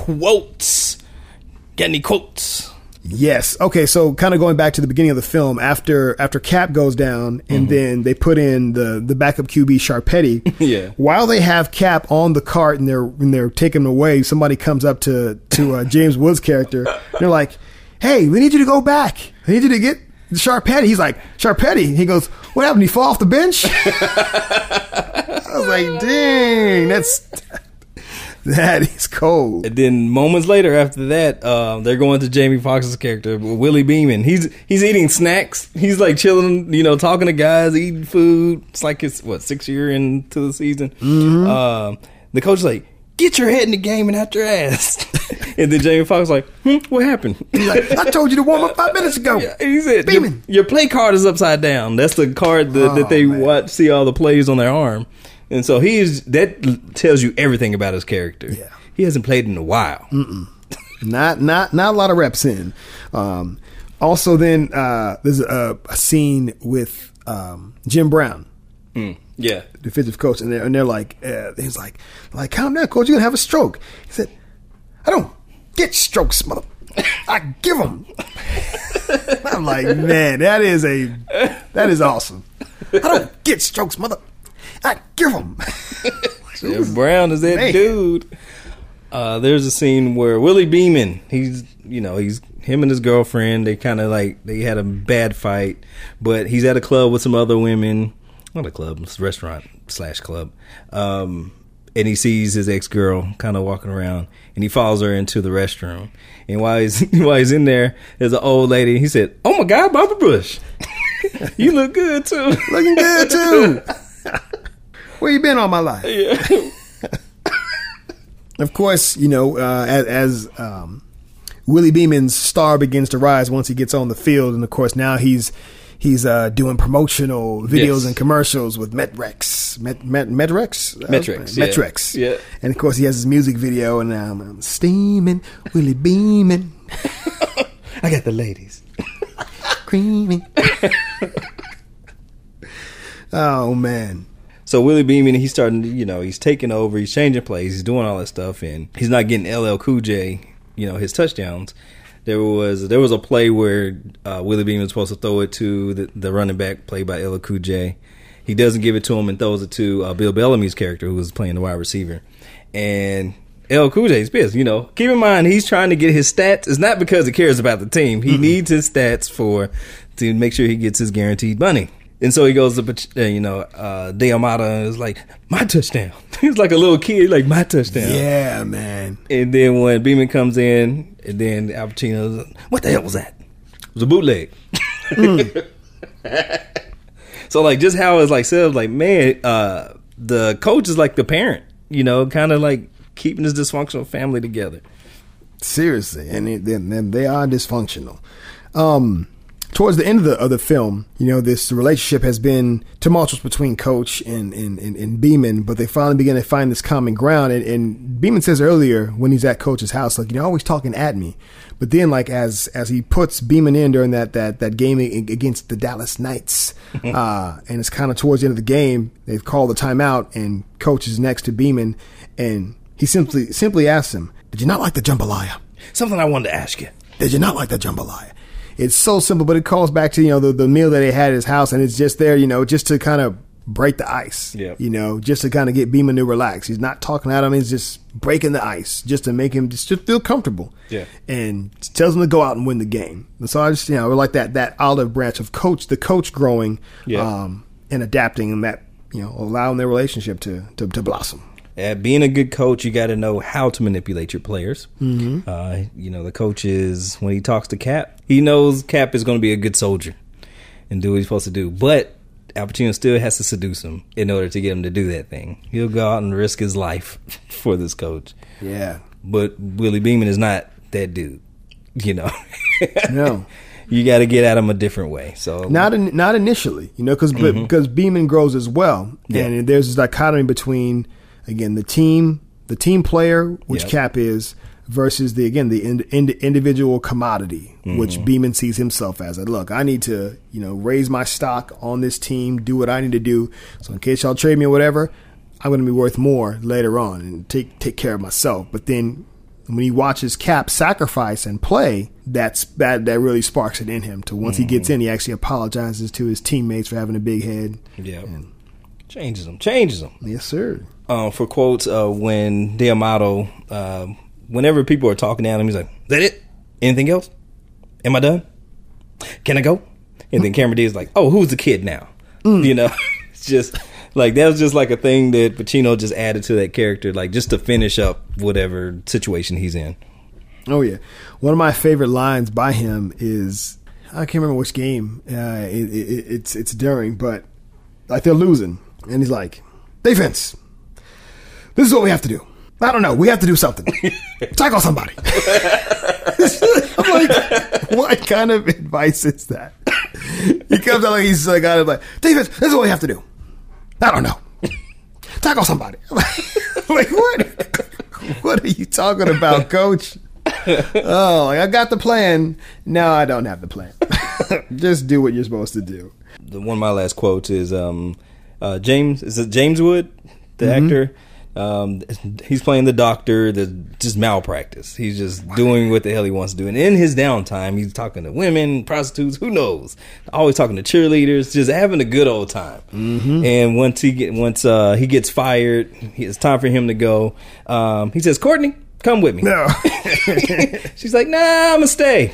Quotes. Got any quotes? Yes. Okay. So kind of going back to the beginning of the film, after after Cap goes down, and mm-hmm. then they put in the, the backup Q B Sharpetti. Yeah. While they have Cap on the cart and they're and they're taking him away, somebody comes up to to uh, James Woods' character. They're like, "Hey, we need you to go back. I need you to get Sharpetti. He's like, Sharpetti. He goes, what happened? He fall off the bench? I was like, dang, that's that is cold. And then moments later after that, uh, they're going to Jamie Foxx's character, Willie Beeman. He's he's eating snacks. He's like chilling, you know, talking to guys, eating food. It's like it's what sixth year into the season. Mm-hmm. Uh, the coach is like, get your head in the game and out your ass. And then Jamie Foxx is like, hmm, what happened? He's like, I told you to warm up five minutes ago. Yeah, he said, your, Beeman. your play card is upside down. That's the card that, Oh, that they man. watch, see all the plays on their arm. And so he's that tells you everything about his character. Yeah. He hasn't played in a while. Mm-mm. Not not not a lot of reps in. Um, also, then uh, there's a, a scene with um, Jim Brown, Mm, yeah. defensive coach, and they're, and they're like, uh, he's like, like, calm down, coach, you're gonna have a stroke. He said, I don't get strokes, mother. I give them. I'm like, man, that is a that is awesome. I don't get strokes, mother. I give them. Jim Brown is that Man. dude. Uh, there's a scene where Willie Beeman, he's, you know, he's him and his girlfriend. They kind of like they had a bad fight, but he's at a club with some other women. Not a club, it's a restaurant slash club. Um, and he sees his ex girl kind of walking around, and he follows her into the restroom. And while he's while he's in there, there's an old lady. He said, "Oh my God, Barbara Bush, you look good too, Looking good too." Where you been all my life? Yeah. Of course, you know, uh, as, as um, Willie Beeman's star begins to rise once he gets on the field, and of course now he's he's uh, doing promotional videos Yes. and commercials with Metrex, Met, Met, Metrex, Metrex, uh, yeah. Metrex, Yeah. And of course he has his music video, and um, I'm steaming, Willie Beeman, I got the ladies. creaming. Oh man. So Willie Beeman, he's starting to, you know, he's taking over, he's changing plays, he's doing all that stuff, and he's not getting L L Cool J, you know, his touchdowns. There was there was a play where uh, Willie Beeman was supposed to throw it to the, the running back, played by L L Cool J. He doesn't give it to him and throws it to uh, Bill Bellamy's character, who was playing the wide receiver. And L L Cool J's pissed, you know. Keep in mind, he's trying to get his stats. It's not because he cares about the team. He mm-hmm. needs his stats for to make sure he gets his guaranteed money. And so he goes to, uh, you know, uh, Deamata is like, my touchdown. He's like a little kid, like, my touchdown. Yeah, man. And then when Beeman comes in, and then Al Pacino's like, what the hell was that? It was a bootleg. Mm. So, like, just how it's like said, like, man, uh, the coach is like the parent, you know, kind of like keeping his dysfunctional family together. Seriously. And it, then, then they are dysfunctional. Um, Towards the end of the, of the film, you know, this relationship has been tumultuous between Coach and, and, and, and Beeman, but they finally begin to find this common ground. And, and Beeman says earlier when he's at Coach's house, like, you're always talking at me. But then, like, as as he puts Beeman in during that that, that game against the Dallas Knights, uh, and it's kind of towards the end of the game, they've called the timeout, and Coach is next to Beeman, and he simply simply asks him, did you not like the jambalaya? Something I wanted to ask you. Did you not like the jambalaya? It's so simple, but it calls back to, you know, the, the meal that they had at his house, and it's just there, you know, just to kind of break the ice, yeah. you know, just to kind of get Beeman to relax. He's not talking at him. He's just breaking the ice just to make him just to feel comfortable. Yeah. And tells him to go out and win the game. And so I just, you know, we're like that, that olive branch of coach, the coach growing, yeah. um, and adapting, and that, you know, allowing their relationship to, to, to blossom. Uh, being a good coach, you got to know how to manipulate your players. Mm-hmm. Uh, you know, the coach is, when he talks to Cap, he knows Cap is going to be a good soldier and do what he's supposed to do. But Al Pacino still has to seduce him in order to get him to do that thing. He'll go out and risk his life for this coach. Yeah. But Willie Beeman is not that dude, you know. No. You got to get at him a different way. So not in, not initially, you know, because mm-hmm. because Beeman grows as well, yeah. and there's this dichotomy between, again, the team, the team player, which yep. Cap is, versus the again the in, in, individual commodity, mm-hmm. which Beeman sees himself as. Like, look, I need to, you know, raise my stock on this team, do what I need to do, so in case y'all trade me or whatever, I'm going to be worth more later on and take take care of myself. But then when he watches Cap sacrifice and play, that's that that really sparks it in him. To once mm-hmm. he gets in, he actually apologizes to his teammates for having a big head. Yeah, and, changes them, changes them. Yes, sir. Um, for quotes, uh, when D'Amato, uh, whenever people are talking at him, he's like, "Is that it? Anything else? Am I done? Can I go?" And then Cameron Diaz like, oh, who's the kid now? Mm. You know, it's just like that was just like a thing that Pacino just added to that character, like just to finish up whatever situation he's in. Oh yeah, one of my favorite lines by him is I can't remember which game uh, it, it, it's it's during, but like they're losing, and he's like, defense. This is what we have to do. I don't know. We have to do something. Tackle somebody. I'm like, what kind of advice is that? He comes out like he's like, like, defense. This is what we have to do. I don't know. Tackle somebody. Like, what? What are you talking about, coach? Oh, like, I got the plan. No, I don't have the plan. Just do what you're supposed to do. The, one of my last quotes is um, uh, James. Is it James Wood, the mm-hmm. actor? Um, he's playing the doctor. That's just malpractice. He's just doing what the hell he wants to do. And in his downtime, he's talking to women, prostitutes. Who knows? Always talking to cheerleaders. Just having a good old time. Mm-hmm. And once he get once uh, he gets fired, it's time for him to go. Um, he says, "Courtney, come with me." No. She's like, "Nah, I'm gonna stay."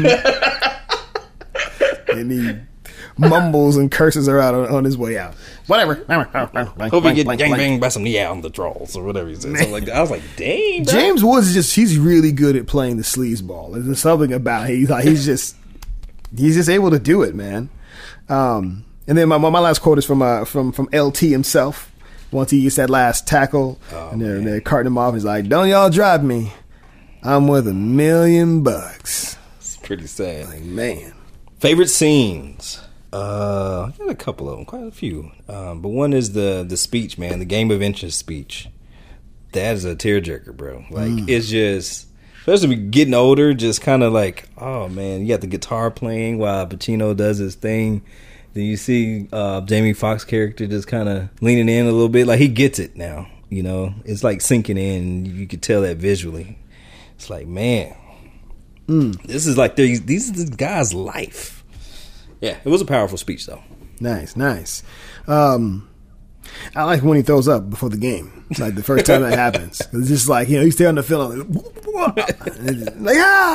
And he mumbles and curses her out on, on his way out. Whatever. Hope he get gangbanged by some Neanderthals or whatever he said. So like, I was like, dang. Bro. James Woods is just, he's really good at playing the sleazeball. There's something about him. He's, like, he's just, he's just able to do it, man. Um, and then my my last quote is from uh, from from L T himself. Once he gets that last tackle, oh, and they're, they're carting him off, he's like, "Don't y'all drive me. I'm worth a million bucks." It's pretty sad. Like, man. Favorite scenes? Uh, I got a couple of them, quite a few. Um, but one is the the speech, man, the Game of Inches speech. That is a tearjerker, bro. Like, mm. it's just, especially getting older, just kind of like, oh, man, you got the guitar playing while Pacino does his thing. Then you see uh, Jamie Foxx's character just kind of leaning in a little bit. Like, he gets it now, you know? It's like sinking in. You could tell that visually. It's like, man, mm. this is like, these is this guy's life. Yeah, it was a powerful speech, though. Nice, nice. Um, I like when he throws up before the game. It's like the first time that happens. It's just like, you know, you stay on the field like, like,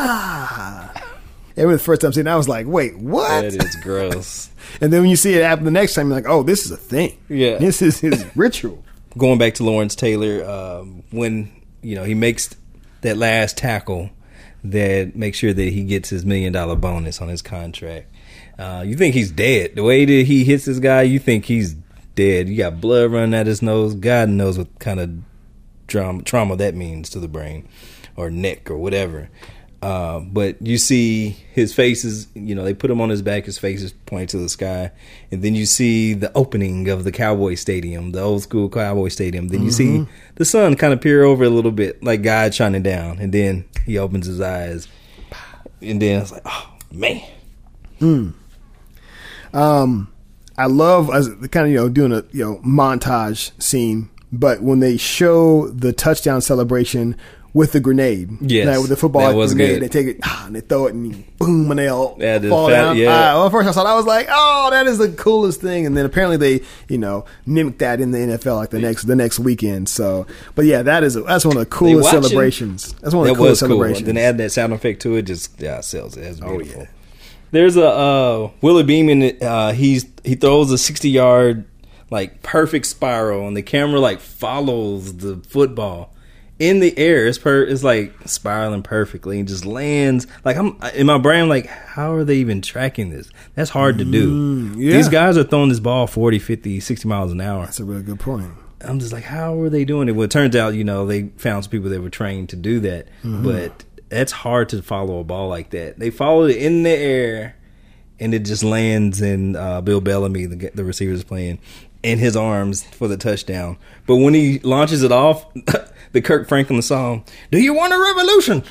ah. And when the first time seeing it, I was like, wait, what? That is gross. And then when you see it happen the next time, you're like, oh, this is a thing. Yeah. This is his ritual. Going back to Lawrence Taylor, um, when, you know, he makes that last tackle that makes sure that he gets his million dollar bonus on his contract. Uh, you think he's dead. The way that he hits this guy, you think he's dead. You got blood running out his nose. God knows what kind of trauma, trauma that means to the brain or neck or whatever. Uh, but you see his face is, you know, they put him on his back. His face is pointing to the sky. And then you see the opening of the Cowboy Stadium, the old school Cowboy Stadium. Then you mm-hmm. see the sun kind of peer over a little bit, like God shining down. And then he opens his eyes. And then it's like, oh, man. Hmm. Um, I love as kind of, you know, doing a, you know, montage scene, but when they show the touchdown celebration with the grenade, yes, like with the football that was grenade, good. they take it ah, and they throw it and boom, and they all yeah, fall fat, down. Yeah. Uh, well, first I saw that, I was like, oh, that is the coolest thing. And then apparently they, you know, mimicked that in the N F L like the next the next weekend. So, but yeah, that is a, that's one of the coolest celebrations. That's one of the coolest cool. celebrations. Then add that sound effect to it, just yeah, sells it. It's beautiful. Oh, yeah. There's a uh, Willie Beeman. Uh, he's he throws a sixty yard like perfect spiral, and the camera like follows the football in the air. It's per it's like spiraling perfectly and just lands. Like I'm in my brain, like how are they even tracking this? That's hard to do. Mm, yeah. These guys are throwing this ball forty, fifty, sixty miles an hour. That's a really good point. I'm just like, how are they doing it? Well, it turns out, you know, they found some people that were trained to do that, mm-hmm. but that's hard to follow a ball like that. They followed it in the air, and it just lands in uh, Bill Bellamy, the, the receiver is playing, in his arms for the touchdown. But when he launches it off, the Kirk Franklin song, "Do you want a revolution?"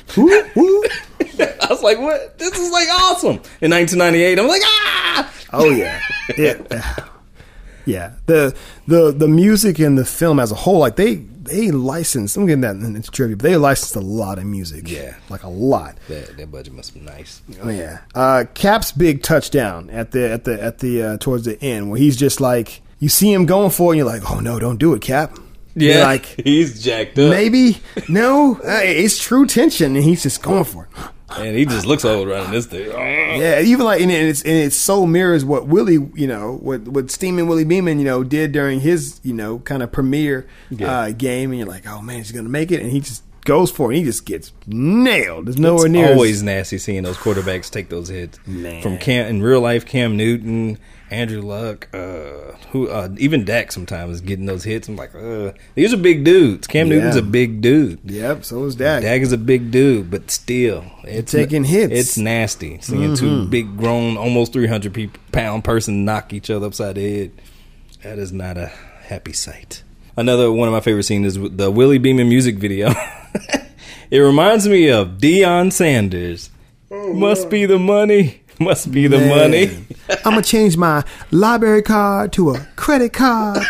I was like, what? This is like awesome. In nineteen ninety-eight, I'm like, ah! Oh, yeah. Yeah. Yeah. The, the, the music and the film as a whole, like they, they licensed, I'm getting that into trivia, but they licensed a lot of music. Yeah. Like a lot. That, that budget must be nice. Oh, yeah. Uh, Cap's big touchdown at the, at the, at the, uh, towards the end where he's just like, you see him going for it and you're like, oh no, don't do it, Cap. Yeah. You're like, he's jacked up. Maybe. No, uh, it's true tension and he's just going for it. And he just looks old running this thing. Yeah, even like and it's and it so mirrors what Willie, you know, what what Steaming Willie Beeman, you know, did during his, you know, kind of premiere yeah. uh, game, and you're like, oh man, he's gonna make it, and he just goes for it. And he just gets nailed. There's nowhere it's near. Always as, nasty seeing those quarterbacks take those hits man. From Cam in real life. Cam Newton, Andrew Luck, uh, who uh, even Dak sometimes is getting those hits. I'm like, uh, these are big dudes. Cam yeah. Newton's a big dude. Yep, so is Dak. Dak is a big dude, but still, it's taking hits. It's nasty seeing mm-hmm. two big, grown, almost three hundred pound person knock each other upside the head. That is not a happy sight. Another one of my favorite scenes is the Willie Beeman music video. It reminds me of Deion Sanders. Oh, Must wow. be the money. Must be the Man. money. I'm going to change my library card to a credit card.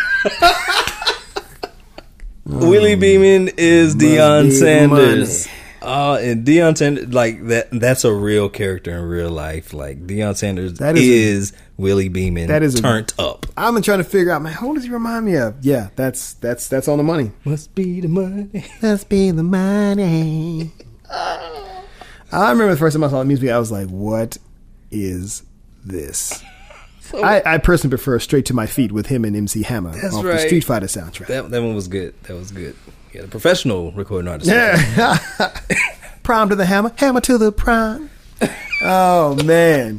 Willie Beeman is Deion Sanders. Oh, and Deion Sanders, like that, that's a real character in real life. Like Deion Sanders that is, is a, Willie Beeman that is turned a, up. I've been trying to figure out, man, who does he remind me of? Yeah, that's that's that's on the money. Must be the money. Must be the money. I remember the first time I saw the music, I was like, what is this? So, I, I personally prefer Straight to My Feet with him and M C Hammer that's off right. the Street Fighter soundtrack. That, that one was good. That was good. Yeah, the professional recording artist. Yeah. Prime to the hammer, hammer to the prime. Oh, man.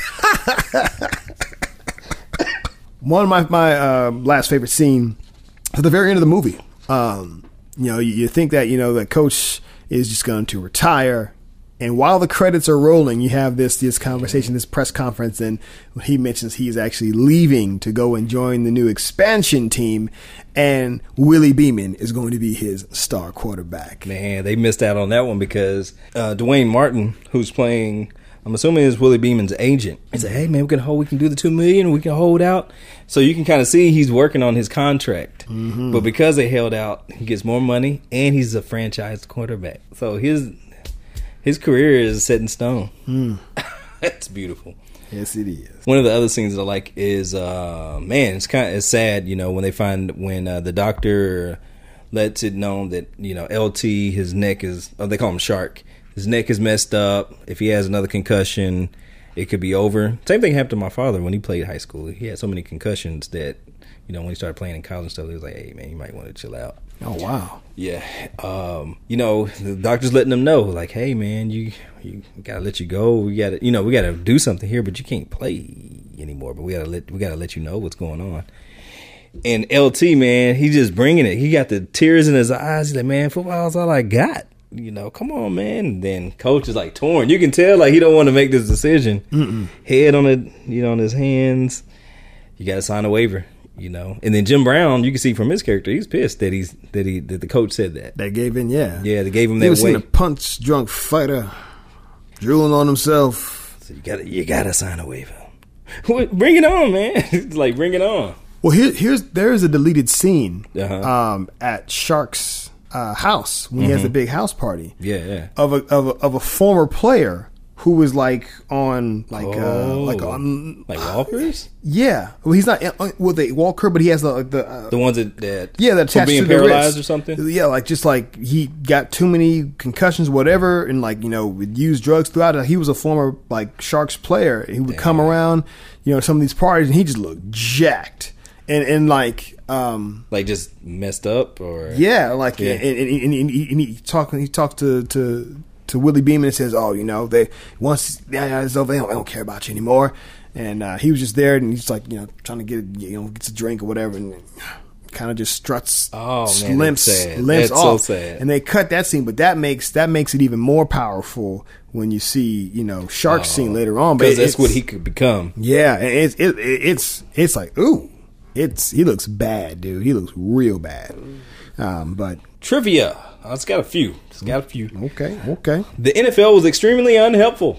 One of my, my uh, last favorite scene at the very end of the movie. Um, you know, you, you think that, you know, that Coach is just going to retire. And while the credits are rolling, you have this this conversation, this press conference, and he mentions he's actually leaving to go and join the new expansion team, and Willie Beeman is going to be his star quarterback. Man, they missed out on that one because uh, Dwayne Martin, who's playing, I'm assuming is Willie Beeman's agent, he said, hey, man, we can hold, we can do the two million dollars, we can hold out. So you can kind of see he's working on his contract. Mm-hmm. But because they held out, he gets more money, and he's a franchise quarterback. So his... His career is set in stone. Mm. That's beautiful. Yes, it is. One of the other things that I like is, uh, man, it's kind of it's sad, you know, when they find when uh, the doctor lets it known that, you know, L T, his neck is, oh, they call him Shark. His neck is messed up. If he has another concussion, it could be over. Same thing happened to my father when he played high school. He had so many concussions that, you know, when he started playing in college and stuff, he was like, hey, man, you might want to chill out. Oh, wow. Yeah. Um, you know, the doctor's letting them know, like, hey, man, you you gotta let you go. We gotta, you know, we gotta do something here, but you can't play anymore. But we gotta let we gotta let you know what's going on. And L T, man, he just bringing it. He got the tears in his eyes. He's like, man, football's all I got. You know, come on, man. And then Coach is like torn. You can tell, like, he don't want to make this decision. Mm-mm. Head on it, you know, on his hands. You gotta sign a waiver. You know, and then Jim Brown, you can see from his character, he's pissed that he's that he that the coach said that. They gave in, yeah, yeah, they gave him you that weight. Seen a punch drunk fighter drooling on himself. So you got to you got to sign a waiver. Bring it on, man! Like bring it on. Well, here, here's there's a deleted scene uh-huh. um, at Shark's uh, house when mm-hmm. he has the big house party. Yeah, yeah. Of a of a, of a former player who was like on like oh, uh, like on like walkers. Yeah, well, he's not uh, with a walker, but he has the the uh, the ones that, that yeah that attached being to the paralyzed wrist. or something. Yeah, like just like he got too many concussions, whatever, and like you know would use drugs throughout it. He was a former like Sharks player. He would Damn. come around, you know, some of these parties, and he just looked jacked and and like um like just messed up or yeah, like yeah. And, and, and, and, he, and he talked he talked to to. to Willie Beeman and says, oh, you know, they once yeah, it's over, they don't, they don't care about you anymore. And uh, he was just there, and he's like, you know, trying to get you know gets a drink or whatever, and kind of just struts, oh man, limps, that's sad. limps that's off. So sad. And they cut that scene, but that makes that makes it even more powerful when you see you know Shark's oh, scene later on. Because that's what he could become. Yeah, and it's it, it's it's like ooh, it's he looks bad, dude. He looks real bad. Um, but trivia. I just got a few. Just got a few. Okay, okay. The N F L was extremely unhelpful.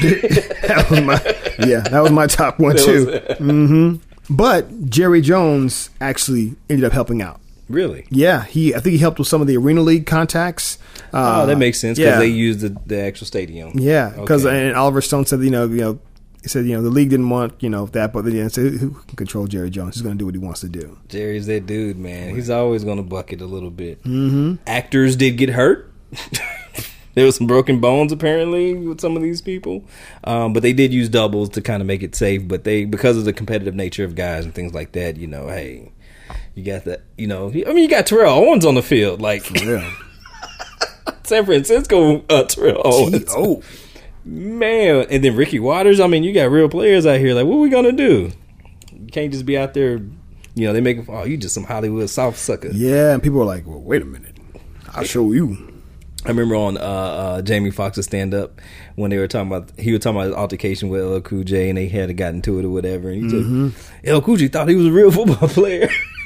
that was my, yeah, that was my top one that too. Mm-hmm. But Jerry Jones actually ended up helping out. Really? Yeah, he. I think he helped with some of the Arena League contacts. Uh, oh, that makes sense because yeah. they used the, the actual stadium. Yeah, because okay. and Oliver Stone said, you know, you know. He said, you know, the league didn't want, you know, that, but then said, who can control Jerry Jones? He's going to do what he wants to do. Jerry's that dude, man. Right. He's always going to bucket a little bit. Mm-hmm. Actors did get hurt. There was some broken bones apparently with some of these people, um, but they did use doubles to kind of make it safe. But they, because of the competitive nature of guys and things like that, you know, hey, you got that, you know, I mean, you got Terrell Owens on the field, like San Francisco uh, Terrell Owens. Oh man, and then Ricky Waters. I mean, you got real players out here. Like, what are we gonna do? You can't just be out there. You know, they make oh, you just some Hollywood soft sucker. Yeah, and people are like, well, wait a minute, I'll show you. I remember on uh, uh, Jamie Foxx's stand up when they were talking about he was talking about his altercation with L L Cool J and they had gotten into it or whatever. And he mm-hmm. just L L Cool J thought he was a real football player.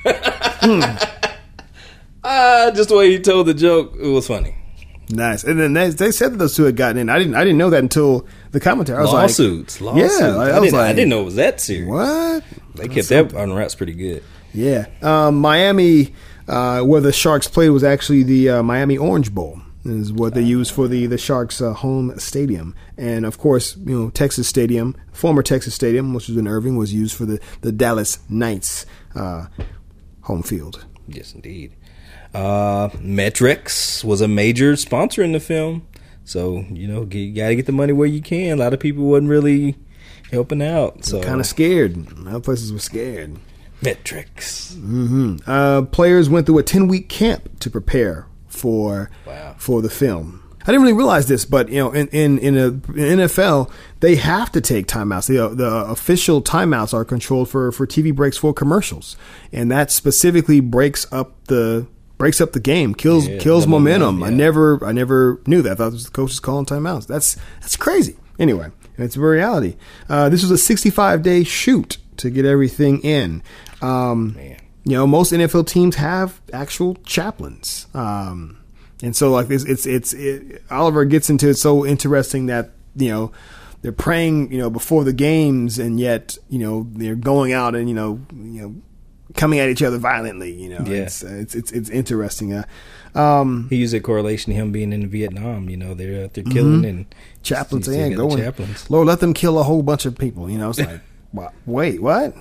mm. uh, just the way he told the joke, it was funny. Nice. And then they, they said that those two had gotten in. I didn't. I didn't know that until the commentary. I was lawsuits, like, lawsuits. Yeah, I, I, was didn't, like, I didn't know it was that serious. What? They kept that on wraps pretty good. Yeah. Um, Miami, uh, where the Sharks played, was actually the uh, Miami Orange Bowl. Is what they used for the the Sharks' uh, home stadium, and of course, you know, Texas Stadium, former Texas Stadium, which was in Irving, was used for the the Dallas Knights' uh, home field. Yes, indeed. Uh, Metrex was a major sponsor in the film, so you know you got to get the money where you can. A lot of people wasn't really helping out, so kind of scared. Other places were scared. Metrex. Mm-hmm. Uh, players went through a ten week camp to prepare for wow. for the film. I didn't really realize this, but you know, in in in a in N F L, they have to take timeouts. The the official timeouts are controlled for, for T V breaks for commercials, and that specifically breaks up the breaks up the game, kills yeah, kills momentum. momentum yeah. I never I never knew that. I thought it was the coaches calling timeouts. That's that's crazy. Anyway, it's a reality. Uh, this was a sixty-five day shoot to get everything in. Um, Man. You know, most N F L teams have actual chaplains, um, and so like this, it's it's it, Oliver gets into it so interesting that you know they're praying you know before the games, and yet you know they're going out and you know you know coming at each other violently. You know, yeah. it's, it's it's it's interesting. Uh, um, he used a correlation to him being in Vietnam. You know, they're they're killing mm-hmm. and chaplains ain't going. Chaplains. Lord, let them kill a whole bunch of people. You know, it's like wait, what?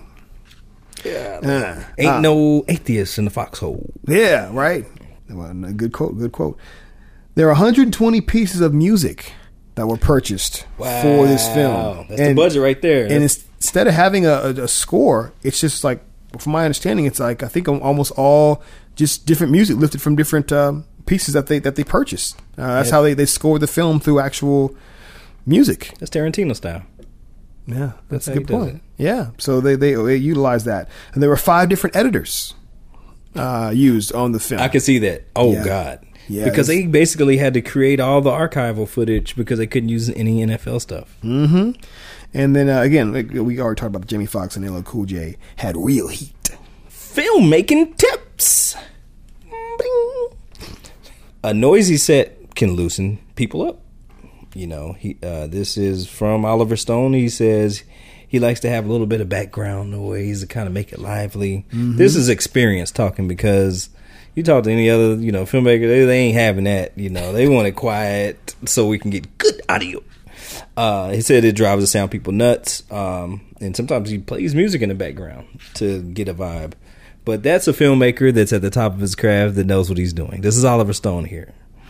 Yeah, uh, ain't uh, no atheists in the foxhole. Yeah, right. Well, good quote. Good quote. There are one hundred twenty pieces of music that were purchased wow. for this film. That's and, the budget right there. And instead of having a, a, a score, it's just like, from my understanding, it's like I think almost all just different music lifted from different um, pieces that they that they purchased. Uh, that's yeah. how they they scored the film through actual music. That's Tarantino style. Yeah, that's, that's a good point. Yeah, so they, they they utilized that, and there were five different editors uh, used on the film. I can see that. Oh yeah. God, yeah, because they basically had to create all the archival footage because they couldn't use any N F L stuff. Mm-hmm. And then uh, again, like we already talked about Jamie Foxx and L L Cool J had real heat. Filmmaking tips. Bing. A noisy set can loosen people up. You know, he. Uh, this is from Oliver Stone. He says he likes to have a little bit of background noise to kind of make it lively. Mm-hmm. This is experience talking, because you talk to any other, you know, filmmaker, they, they ain't having that. You know, they want it quiet so we can get good audio. Uh, he said it drives the sound people nuts, um, and sometimes he plays music in the background to get a vibe. But that's a filmmaker that's at the top of his craft that knows what he's doing. This is Oliver Stone here.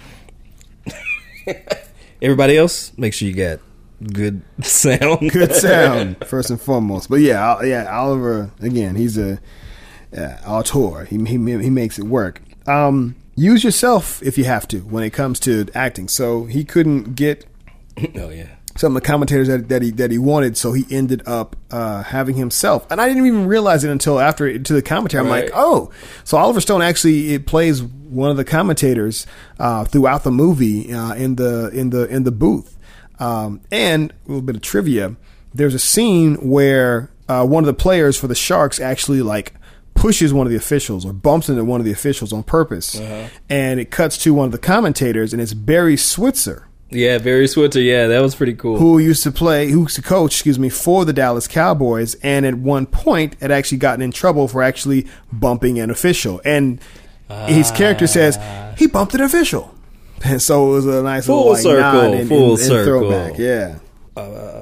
Everybody else, make sure you got good sound. Good sound, first and foremost. But yeah, yeah, Oliver, again, he's a uh, auteur. He, he he makes it work. Um, use yourself if you have to when it comes to acting. So he couldn't get oh yeah some of the commentators that, that he that he wanted, so he ended up uh, having himself. And I didn't even realize it until after to the commentary. I'm right. like, oh, so Oliver Stone actually it plays one of the commentators uh, throughout the movie uh, in the in the in the booth. Um, and a little bit of trivia: there's a scene where uh, one of the players for the Sharks actually like pushes one of the officials or bumps into one of the officials on purpose, uh-huh. and it cuts to one of the commentators, and it's Barry Switzer. Yeah, Barry Switzer. Yeah, that was pretty cool. Who used to play, who used to coach, excuse me, for the Dallas Cowboys, and at one point had actually gotten in trouble for actually bumping an official. And uh, his character says he bumped an official, and so it was a nice full little like, circle, nod and, full and, and circle throwback. Yeah. Uh,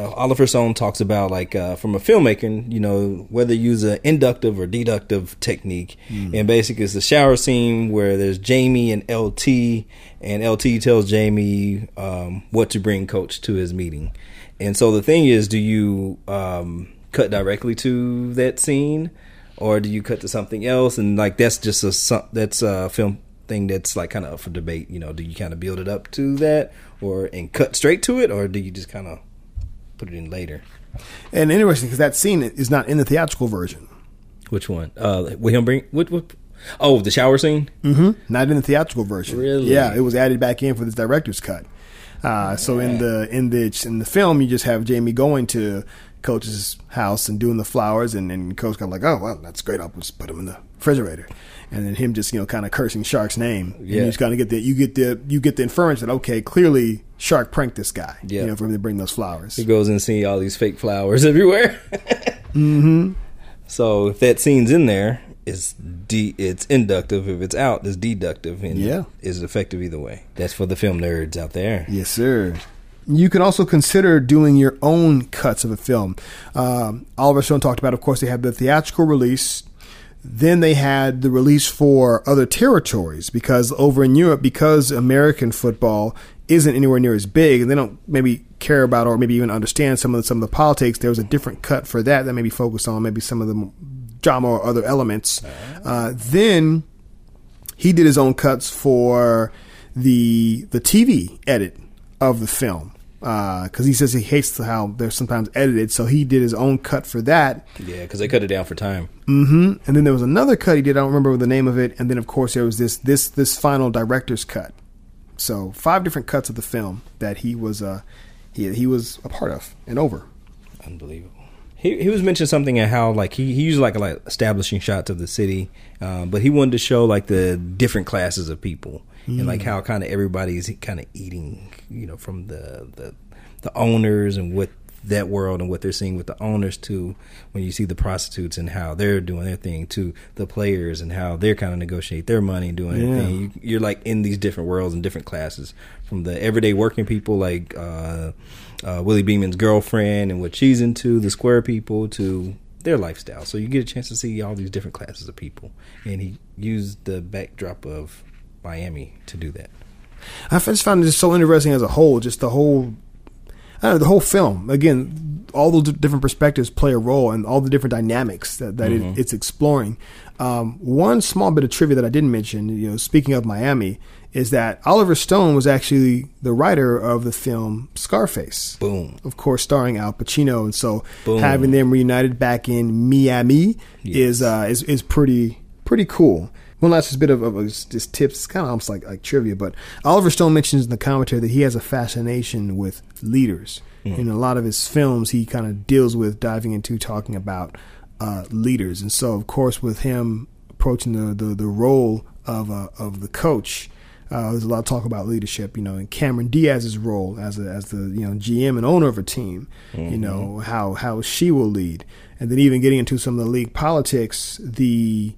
uh, Oliver Stone talks about, like, uh, from a filmmaker, you know, whether you use an inductive or deductive technique. Mm. And basically, it's the shower scene where there's Jamie and L T, and L T tells Jamie um, what to bring Coach to his meeting. And so the thing is, do you um, cut directly to that scene, or do you cut to something else? And like that's just a that's a film thing that's like kind of up for debate. You know, do you kind of build it up to that, or and cut straight to it, or do you just kind of put it in later? And interesting because that scene is not in the theatrical version. Which one? Uh, will him bring what? What? Oh, the shower scene. Mm-hmm. Not in the theatrical version. Really? Yeah, it was added back in for this director's cut. Uh, so in the in the in the film, you just have Jamie going to Coach's house and doing the flowers, and, and Coach kind of like, oh well, that's great. I'll just put them in the refrigerator, and then him just you know kind of cursing Shark's name. Yeah. And you just kind of get the you get the you get the inference that okay, clearly Shark pranked this guy. Yeah. You know, for him to bring those flowers. He goes and sees all these fake flowers everywhere. Mm-hmm. So if that scene's in there, it's de- it's inductive. If it's out, it's deductive, and yeah, is effective either way. That's for the film nerds out there. Yes, sir. You can also consider doing your own cuts of a film. Um, Oliver Stone talked about, of course, they had the theatrical release. Then they had the release for other territories because over in Europe, because American football isn't anywhere near as big, and they don't maybe care about or maybe even understand some of the, some of the politics. There was a different cut for that that maybe focused on maybe some of the drama or other elements. Uh, then he did his own cuts for the the T V edit of the film because uh, he says he hates how they're sometimes edited. So he did his own cut for that. Yeah, because they cut it down for time. Mm-hmm. And then there was another cut he did. I don't remember the name of it. And then of course there was this this this final director's cut. So five different cuts of the film that he was uh, he he was a part of and over. Unbelievable. He he was mentioning something at how like he, he used like like establishing shots of the city, um, but he wanted to show like the different classes of people mm. and like how kind of everybody's kind of eating, you know, from the, the the owners and what that world and what they're seeing with the owners to when you see the prostitutes and how they're doing their thing to the players and how they're kind of negotiate their money and doing yeah. their thing. You, you're like in these different worlds and different classes from the everyday working people like uh, uh, Willie Beeman's girlfriend and what she's into, the square people to their lifestyle. So you get a chance to see all these different classes of people. And he used the backdrop of Miami to do that. I just found it just so interesting as a whole, just the whole I don't know, the whole film, again, all the different perspectives play a role and all the different dynamics that, that mm-hmm. it, it's exploring. Um, one small bit of trivia that I didn't mention, you know, speaking of Miami, is that Oliver Stone was actually the writer of the film Scarface. Boom. Of course, starring Al Pacino. And so Boom. having them reunited back in Miami yes. is, uh, is is pretty pretty cool. One last bit of, of just tips, it's kind of almost like, like trivia, but Oliver Stone mentions in the commentary that he has a fascination with leaders. Mm. In a lot of his films, he kind of deals with diving into talking about uh, leaders. And so, of course, with him approaching the, the, the role of uh, of the coach, uh, there's a lot of talk about leadership, you know, and Cameron Diaz's role as a, as the you know G M and owner of a team, mm-hmm. you know, how how she will lead. And then even getting into some of the league politics, the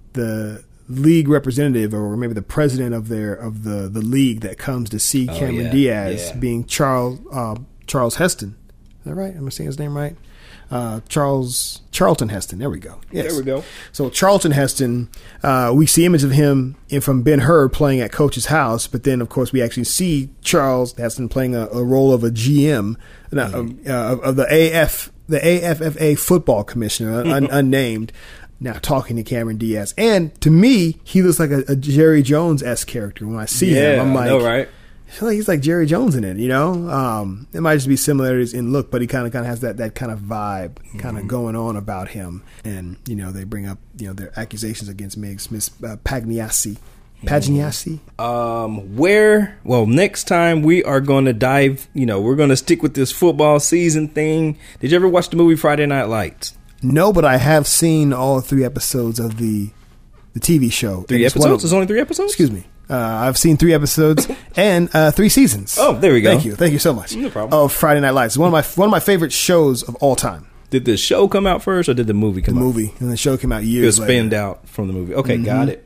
the league representative or maybe the president of their of the, the league that comes to see oh, Cameron yeah, Diaz yeah. being Charles uh, Charles Heston. Is that right? Am I saying his name right? Uh, Charles Charlton Heston. There we go. Yes. There we go. So Charlton Heston, uh, we see images of him in, from Ben-Hur playing at Coach's house, but then of course we actually see Charles Heston playing a, a role of a G M mm-hmm. uh, of, of the A F the A F F A football commissioner, un, unnamed. Now talking to Cameron Diaz, and to me, he looks like a, a Jerry Jones-esque character. When I see yeah, him, I'm like, I know, right? I feel like he's like Jerry Jones in it. You know, um, it might just be similarities in look, but he kind of kind of has that that kind of vibe, kind of mm-hmm. going on about him. And you know, they bring up you know their accusations against Miss Miss uh, Pagliassi. Pagliassi. Um, where? Well, next time we are going to dive. You know, we're going to stick with this football season thing. Did you ever watch the movie Friday Night Lights? No, but I have seen all three episodes of the the T V show. Three episodes? Of, There's only three episodes? Excuse me. Uh, I've seen three episodes and uh, three seasons. Oh, there we go. Thank you. Thank you so much. No problem. Of Friday Night Lights. One of my one of my favorite shows of all time. Did the show come out first or did the movie come the out? The movie. And the show came out years later. It was later. spanned out from the movie. Okay, mm-hmm. got it.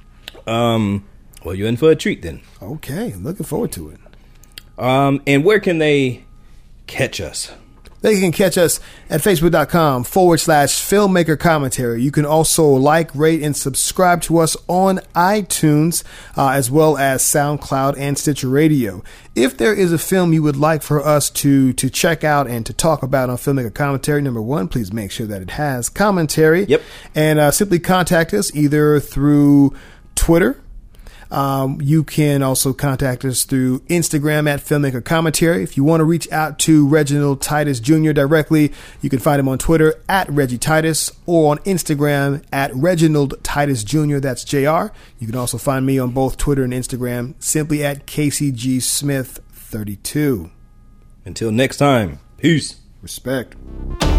Um, well, you're in for a treat then. Okay, looking forward to it. Um, and where can they catch us? They can catch us at facebook.com forward slash filmmaker commentary. You can also like, rate, and subscribe to us on iTunes, uh, as well as SoundCloud and Stitcher Radio. If there is a film you would like for us to to check out and to talk about on Filmmaker Commentary, number one, please make sure that it has commentary. Yep. And uh, simply contact us either through Twitter. Um, you can also contact us through Instagram at Filmmaker Commentary. If you want to reach out to Reginald Titus Junior directly, you can find him on Twitter at Reggie Titus or on Instagram at Reginald Titus Junior That's J R. You can also find me on both Twitter and Instagram simply at K C G Smith thirty-two. Until next time, peace. Respect.